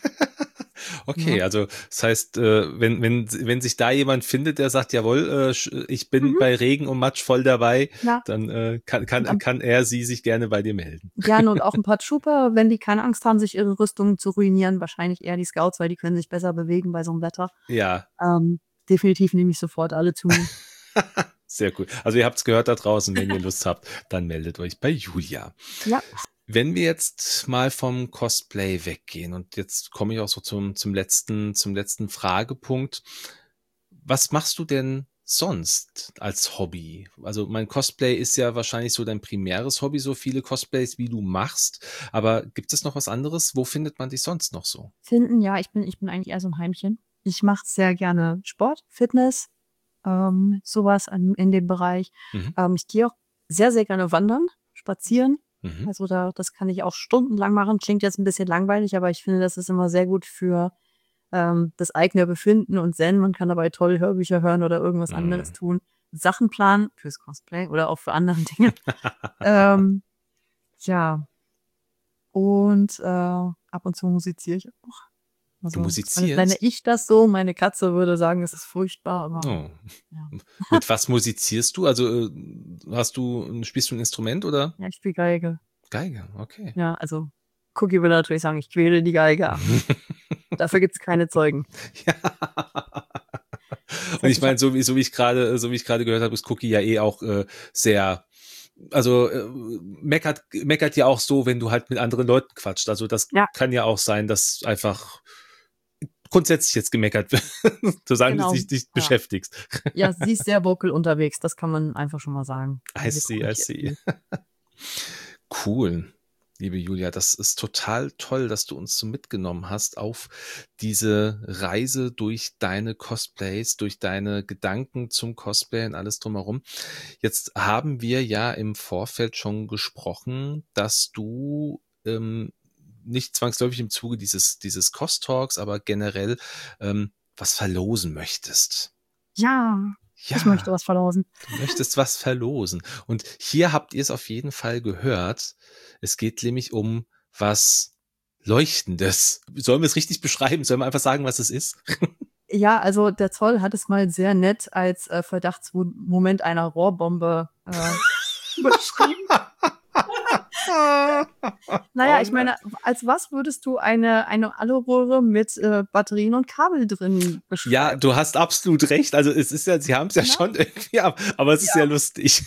Okay, ne? also das heißt, äh, wenn wenn wenn sich da jemand findet, der sagt: „Jawohl, äh, sch ich bin Mhm, bei Regen und Matsch voll dabei“, ja. dann, äh, kann kann Und am kann er, sie sich gerne bei dir melden. Gerne und auch 'n paar Trooper, wenn die keine Angst haben, sich ihre Rüstungen zu ruinieren, wahrscheinlich eher die Scouts, weil die können sich besser bewegen bei so 'm Wetter. Ja. Ähm, definitiv nehme ich sofort alle zu mir. Sehr cool. Also ihr habt's gehört da draußen, wenn ihr Lust habt, dann meldet euch bei Julia. Ja. Wenn wir jetzt mal vom Cosplay weggehen und jetzt komme ich auch so zum, zum letzten, zum letzten Fragepunkt. Was machst du denn sonst als Hobby? Also mein Cosplay ist ja wahrscheinlich so dein primäres Hobby, so viele Cosplays wie du machst. Aber gibt es noch was anderes? Wo findet man dich sonst noch so? Finden, ja, ich bin ich bin eigentlich eher so 'n Heimchen. Ich mache sehr gerne Sport, Fitness, ähm, so was an in dem Bereich. Mhm. Ähm, ich gehe auch sehr, sehr gerne wandern, spazieren. Mhm. Also, da das kann ich auch stundenlang machen. Klingt jetzt 'n bisschen langweilig, aber ich finde, das ist immer sehr gut für, ähm, das eigene Befinden und Zen. Man kann dabei toll Hörbücher hören oder irgendwas anderes Mhm. tun. Sachen planen fürs Cosplay oder auch für andere Dinge. Ähm, ja, und, äh, ab und zu musiziere ich auch. Du Also, zumindest nenne musizierst? ich das so. Meine Katze würde sagen, es ist furchtbar, aber Oh. ja. Mit was musizierst du? Also, äh, hast du spielst du ein Instrument oder? Ja, ich spiele Geige. Geige, okay. Ja, also, Cookie würde natürlich sagen, ich quäle die Geige ab. Dafür gibt's keine Zeugen. Ja. Das Und heißt, ich ich habe meine, so wie so wie ich gerade so wie ich gerade gehört habe, ist Cookie ja eh auch, äh, sehr also, äh, meckert meckert ja auch so, wenn du halt mit anderen Leuten quatscht. Also, das ja, kann ja auch sein, dass einfach grundsätzlich jetzt gemeckert wird, solange du genau, dich nicht ja. beschäftigst. Ja, sie ist sehr vocal unterwegs, das kann man einfach schon mal sagen. I Also, sie see, I kommentiert see. viel. Cool, liebe Julia, das ist total toll, dass du uns so mitgenommen hast auf diese Reise durch deine Cosplays, durch deine Gedanken zum Cosplay und alles drumherum. Jetzt haben wir ja im Vorfeld schon gesprochen, dass du ähm, nicht zwangsläufig im Zuge dieses, dieses Cost-Talks, aber generell ähm, was verlosen möchtest. Ja, ich möchte Ja, was verlosen. du möchtest was verlosen. Und hier habt ihr es auf jeden Fall gehört. Es geht nämlich um was Leuchtendes. Sollen wir es richtig beschreiben? Sollen wir einfach sagen, was es ist? Ja, also, der Zoll hat es mal sehr nett als, äh, Verdachtsmoment einer Rohrbombe, äh, beschrieben. Na ja, Oh ich nein. meine, als was würdest du eine eine Alurohre mit, äh, Batterien und Kabel drin Ja, beschreiben, du hast absolut recht. Also es ist ja, sie haben es ja ne? schon irgendwie, ab- aber es ist Ja. ja lustig.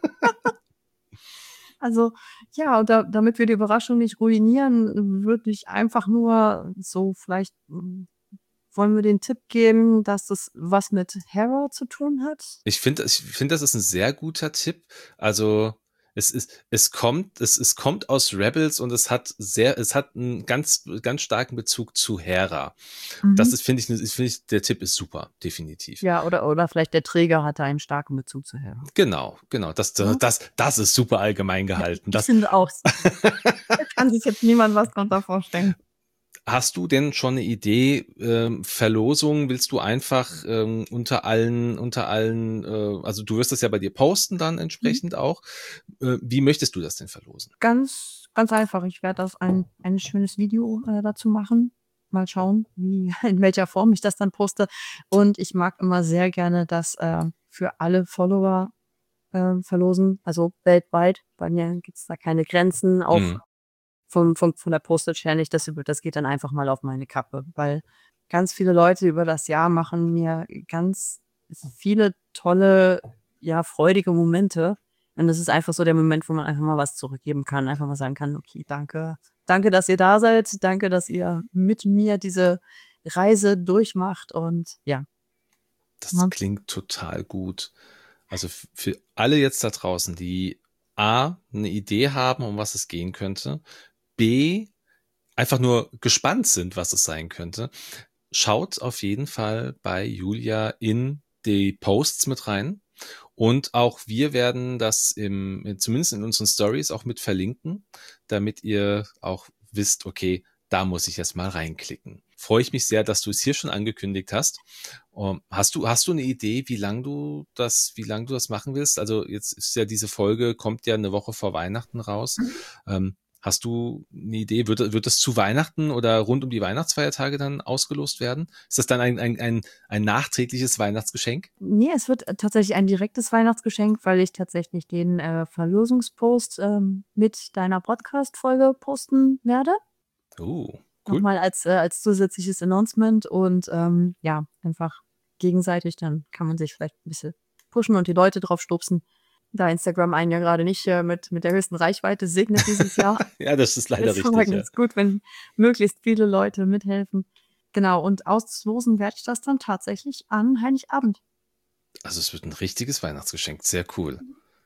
Also, ja, und da damit wir die Überraschung nicht ruinieren, würde ich einfach nur so vielleicht, hm, wollen wir den Tipp geben, dass das was mit Hera zu tun hat? Ich finde, ich finde, das ist ein sehr guter Tipp. Also es ist, es kommt, es, es kommt aus Rebels und es hat sehr, es hat einen ganz, ganz starken Bezug zu Hera. Das Mhm. ist, finde ich, ne- finde ich, der Tipp ist super, definitiv. Ja, oder, oder vielleicht der Träger hatte einen starken Bezug zu Hera. Genau, genau. Das, Ja. das, das ist super allgemein gehalten. Ich Das, finde auch, da kann sich jetzt niemand was drunter vorstellen. hast du denn schon eine Idee, ähm, Verlosung, willst du einfach ähm, unter allen, unter allen, äh, also du wirst das ja bei dir posten dann Mhm. entsprechend auch. Äh, wie möchtest du das denn verlosen? Ganz, ganz einfach. Ich werde das ein, ein schönes Video äh, dazu machen. Mal schauen, wie, in welcher Form ich das dann poste. Und ich mag immer sehr gerne das äh, für alle Follower äh, verlosen, also weltweit. Bei mir gibt es da keine Grenzen, auch Mhm. von, von, von der Postage her nicht. Das, über- das geht dann einfach mal auf meine Kappe, weil ganz viele Leute über das Jahr machen mir ganz viele tolle, ja, freudige Momente. Und das ist einfach so der Moment, wo man einfach mal was zurückgeben kann, einfach mal sagen kann, okay, danke, danke, dass ihr da seid, danke, dass ihr mit mir diese Reise durchmacht und ja. Das Ne? klingt total gut. Also f- für alle jetzt da draußen, die A, eine Idee haben, um was es gehen könnte, B, einfach nur gespannt sind, was es sein könnte, schaut auf jeden Fall bei Julia in die Posts mit rein. Und auch wir werden das im, zumindest in unseren Stories auch mit verlinken, damit ihr auch wisst, okay, da muss ich jetzt mal reinklicken. Freue ich mich sehr, dass du es hier schon angekündigt hast. Um, hast du, hast du eine Idee, wie lang du das, wie lang du das machen willst? Also jetzt ist ja diese Folge, kommt ja eine Woche vor Weihnachten raus. Ähm, Hast du eine Idee? Wird, wird das zu Weihnachten oder rund um die Weihnachtsfeiertage dann ausgelost werden? Ist das dann ein, ein, ein, ein nachträgliches Weihnachtsgeschenk? Nee, es wird äh, tatsächlich ein direktes Weihnachtsgeschenk, weil ich tatsächlich den äh, Verlosungspost ähm, mit deiner Podcast-Folge posten werde. Oh, cool. Nochmal als, äh, als zusätzliches Announcement und ähm, ja, einfach gegenseitig, dann kann man sich vielleicht ein bisschen pushen und die Leute drauf stupsen. Da Instagram einen ja gerade nicht äh, mit, mit der höchsten Reichweite segnet dieses Jahr, Ja, das ist leider ist es immer richtig, ja. ganz gut, wenn möglichst viele Leute mithelfen. Genau, und auslosen werde ich das dann tatsächlich an Heiligabend. Also es wird ein richtiges Weihnachtsgeschenk. Sehr cool.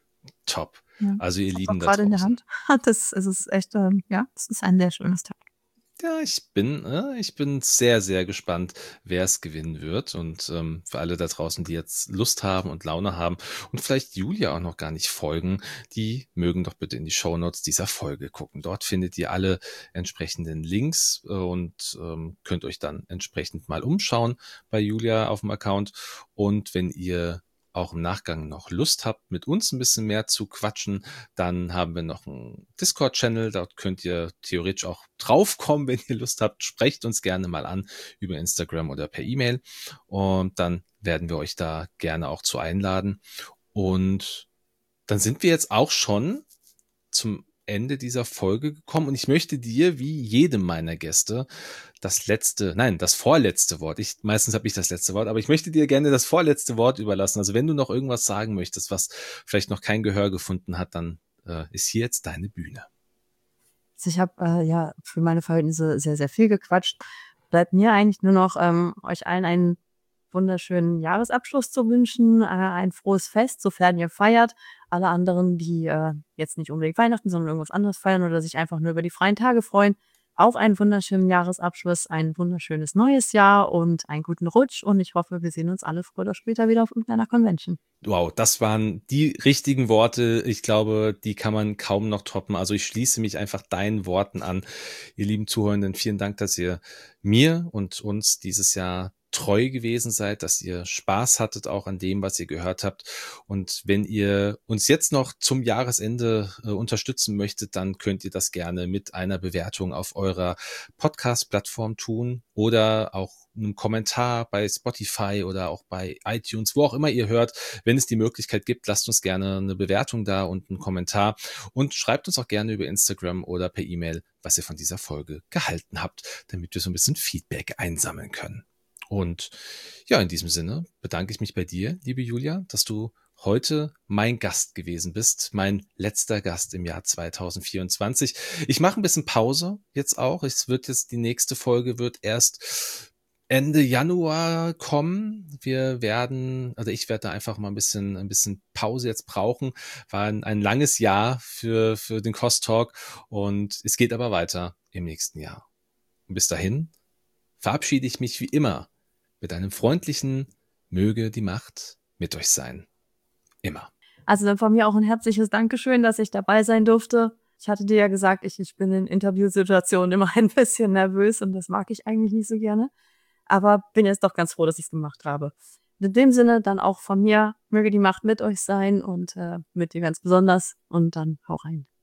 Top. Ja. Also ihr Ich habe es auch Lieben da gerade in der draußen. Hand. Das, es ist echt, ähm, ja, es ist ein sehr schönes Tag. Ja, ich bin, äh, ich bin sehr, sehr gespannt, wer es gewinnen wird. Und ähm, für alle da draußen, die jetzt Lust haben und Laune haben und vielleicht Julia auch noch gar nicht folgen, die mögen doch bitte in die Shownotes dieser Folge gucken. Dort findet ihr alle entsprechenden Links äh, und ähm, könnt euch dann entsprechend mal umschauen bei Julia auf dem Account. Und wenn ihr auch im Nachgang noch Lust habt, mit uns ein bisschen mehr zu quatschen, dann haben wir noch einen Discord-Channel. Dort könnt ihr theoretisch auch draufkommen, wenn ihr Lust habt. Sprecht uns gerne mal an über Instagram oder per E-Mail. Und dann werden wir euch da gerne auch zu einladen. Und dann sind wir jetzt auch schon zum Ende dieser Folge gekommen und ich möchte dir, wie jedem meiner Gäste, das letzte, nein, das vorletzte Wort. Ich, meistens habe ich das letzte Wort, aber ich möchte dir gerne das vorletzte Wort überlassen. Also wenn du noch irgendwas sagen möchtest, was vielleicht noch kein Gehör gefunden hat, dann äh, ist hier jetzt deine Bühne. Also ich habe äh, ja für meine Verhältnisse sehr, sehr viel gequatscht. Bleibt mir eigentlich nur noch ähm, euch allen einen wunderschönen Jahresabschluss zu wünschen, äh, ein frohes Fest, sofern ihr feiert. Alle anderen, die äh, jetzt nicht unbedingt Weihnachten, sondern irgendwas anderes feiern oder sich einfach nur über die freien Tage freuen, auch einen wunderschönen Jahresabschluss, ein wunderschönes neues Jahr und einen guten Rutsch. Und ich hoffe, wir sehen uns alle früher oder später wieder auf irgendeiner Convention. Wow, das waren die richtigen Worte. Ich glaube, die kann man kaum noch toppen. Also ich schließe mich einfach deinen Worten an. Ihr lieben Zuhörenden, vielen Dank, dass ihr mir und uns dieses Jahr treu gewesen seid, dass ihr Spaß hattet auch an dem, was ihr gehört habt. Und wenn ihr uns jetzt noch zum Jahresende äh, unterstützen möchtet, dann könnt ihr das gerne mit einer Bewertung auf eurer Podcast-Plattform tun oder auch einem Kommentar bei Spotify oder auch bei iTunes, wo auch immer ihr hört. Wenn es die Möglichkeit gibt, lasst uns gerne eine Bewertung da und einen Kommentar und schreibt uns auch gerne über Instagram oder per E-Mail, was ihr von dieser Folge gehalten habt, damit wir so ein bisschen Feedback einsammeln können. Und ja, in diesem Sinne bedanke ich mich bei dir, liebe Julia, dass du heute mein Gast gewesen bist, mein letzter Gast im Jahr zwanzig vierundzwanzig. Ich mache ein bisschen Pause jetzt auch. Es wird jetzt, die nächste Folge wird erst Ende Januar kommen. Wir werden, also ich werde da einfach mal ein bisschen, ein bisschen Pause jetzt brauchen. War ein, ein langes Jahr für, für den Cost Talk und es geht aber weiter im nächsten Jahr. Und bis dahin verabschiede ich mich wie immer mit einem freundlichen Möge die Macht mit euch sein. Immer. Also dann von mir auch ein herzliches Dankeschön, dass ich dabei sein durfte. Ich hatte dir ja gesagt, ich, ich bin in Interviewsituationen immer ein bisschen nervös und das mag ich eigentlich nicht so gerne. Aber bin jetzt doch ganz froh, dass ich es gemacht habe. In dem Sinne dann auch von mir, möge die Macht mit euch sein und äh, mit dir ganz besonders und dann hau rein.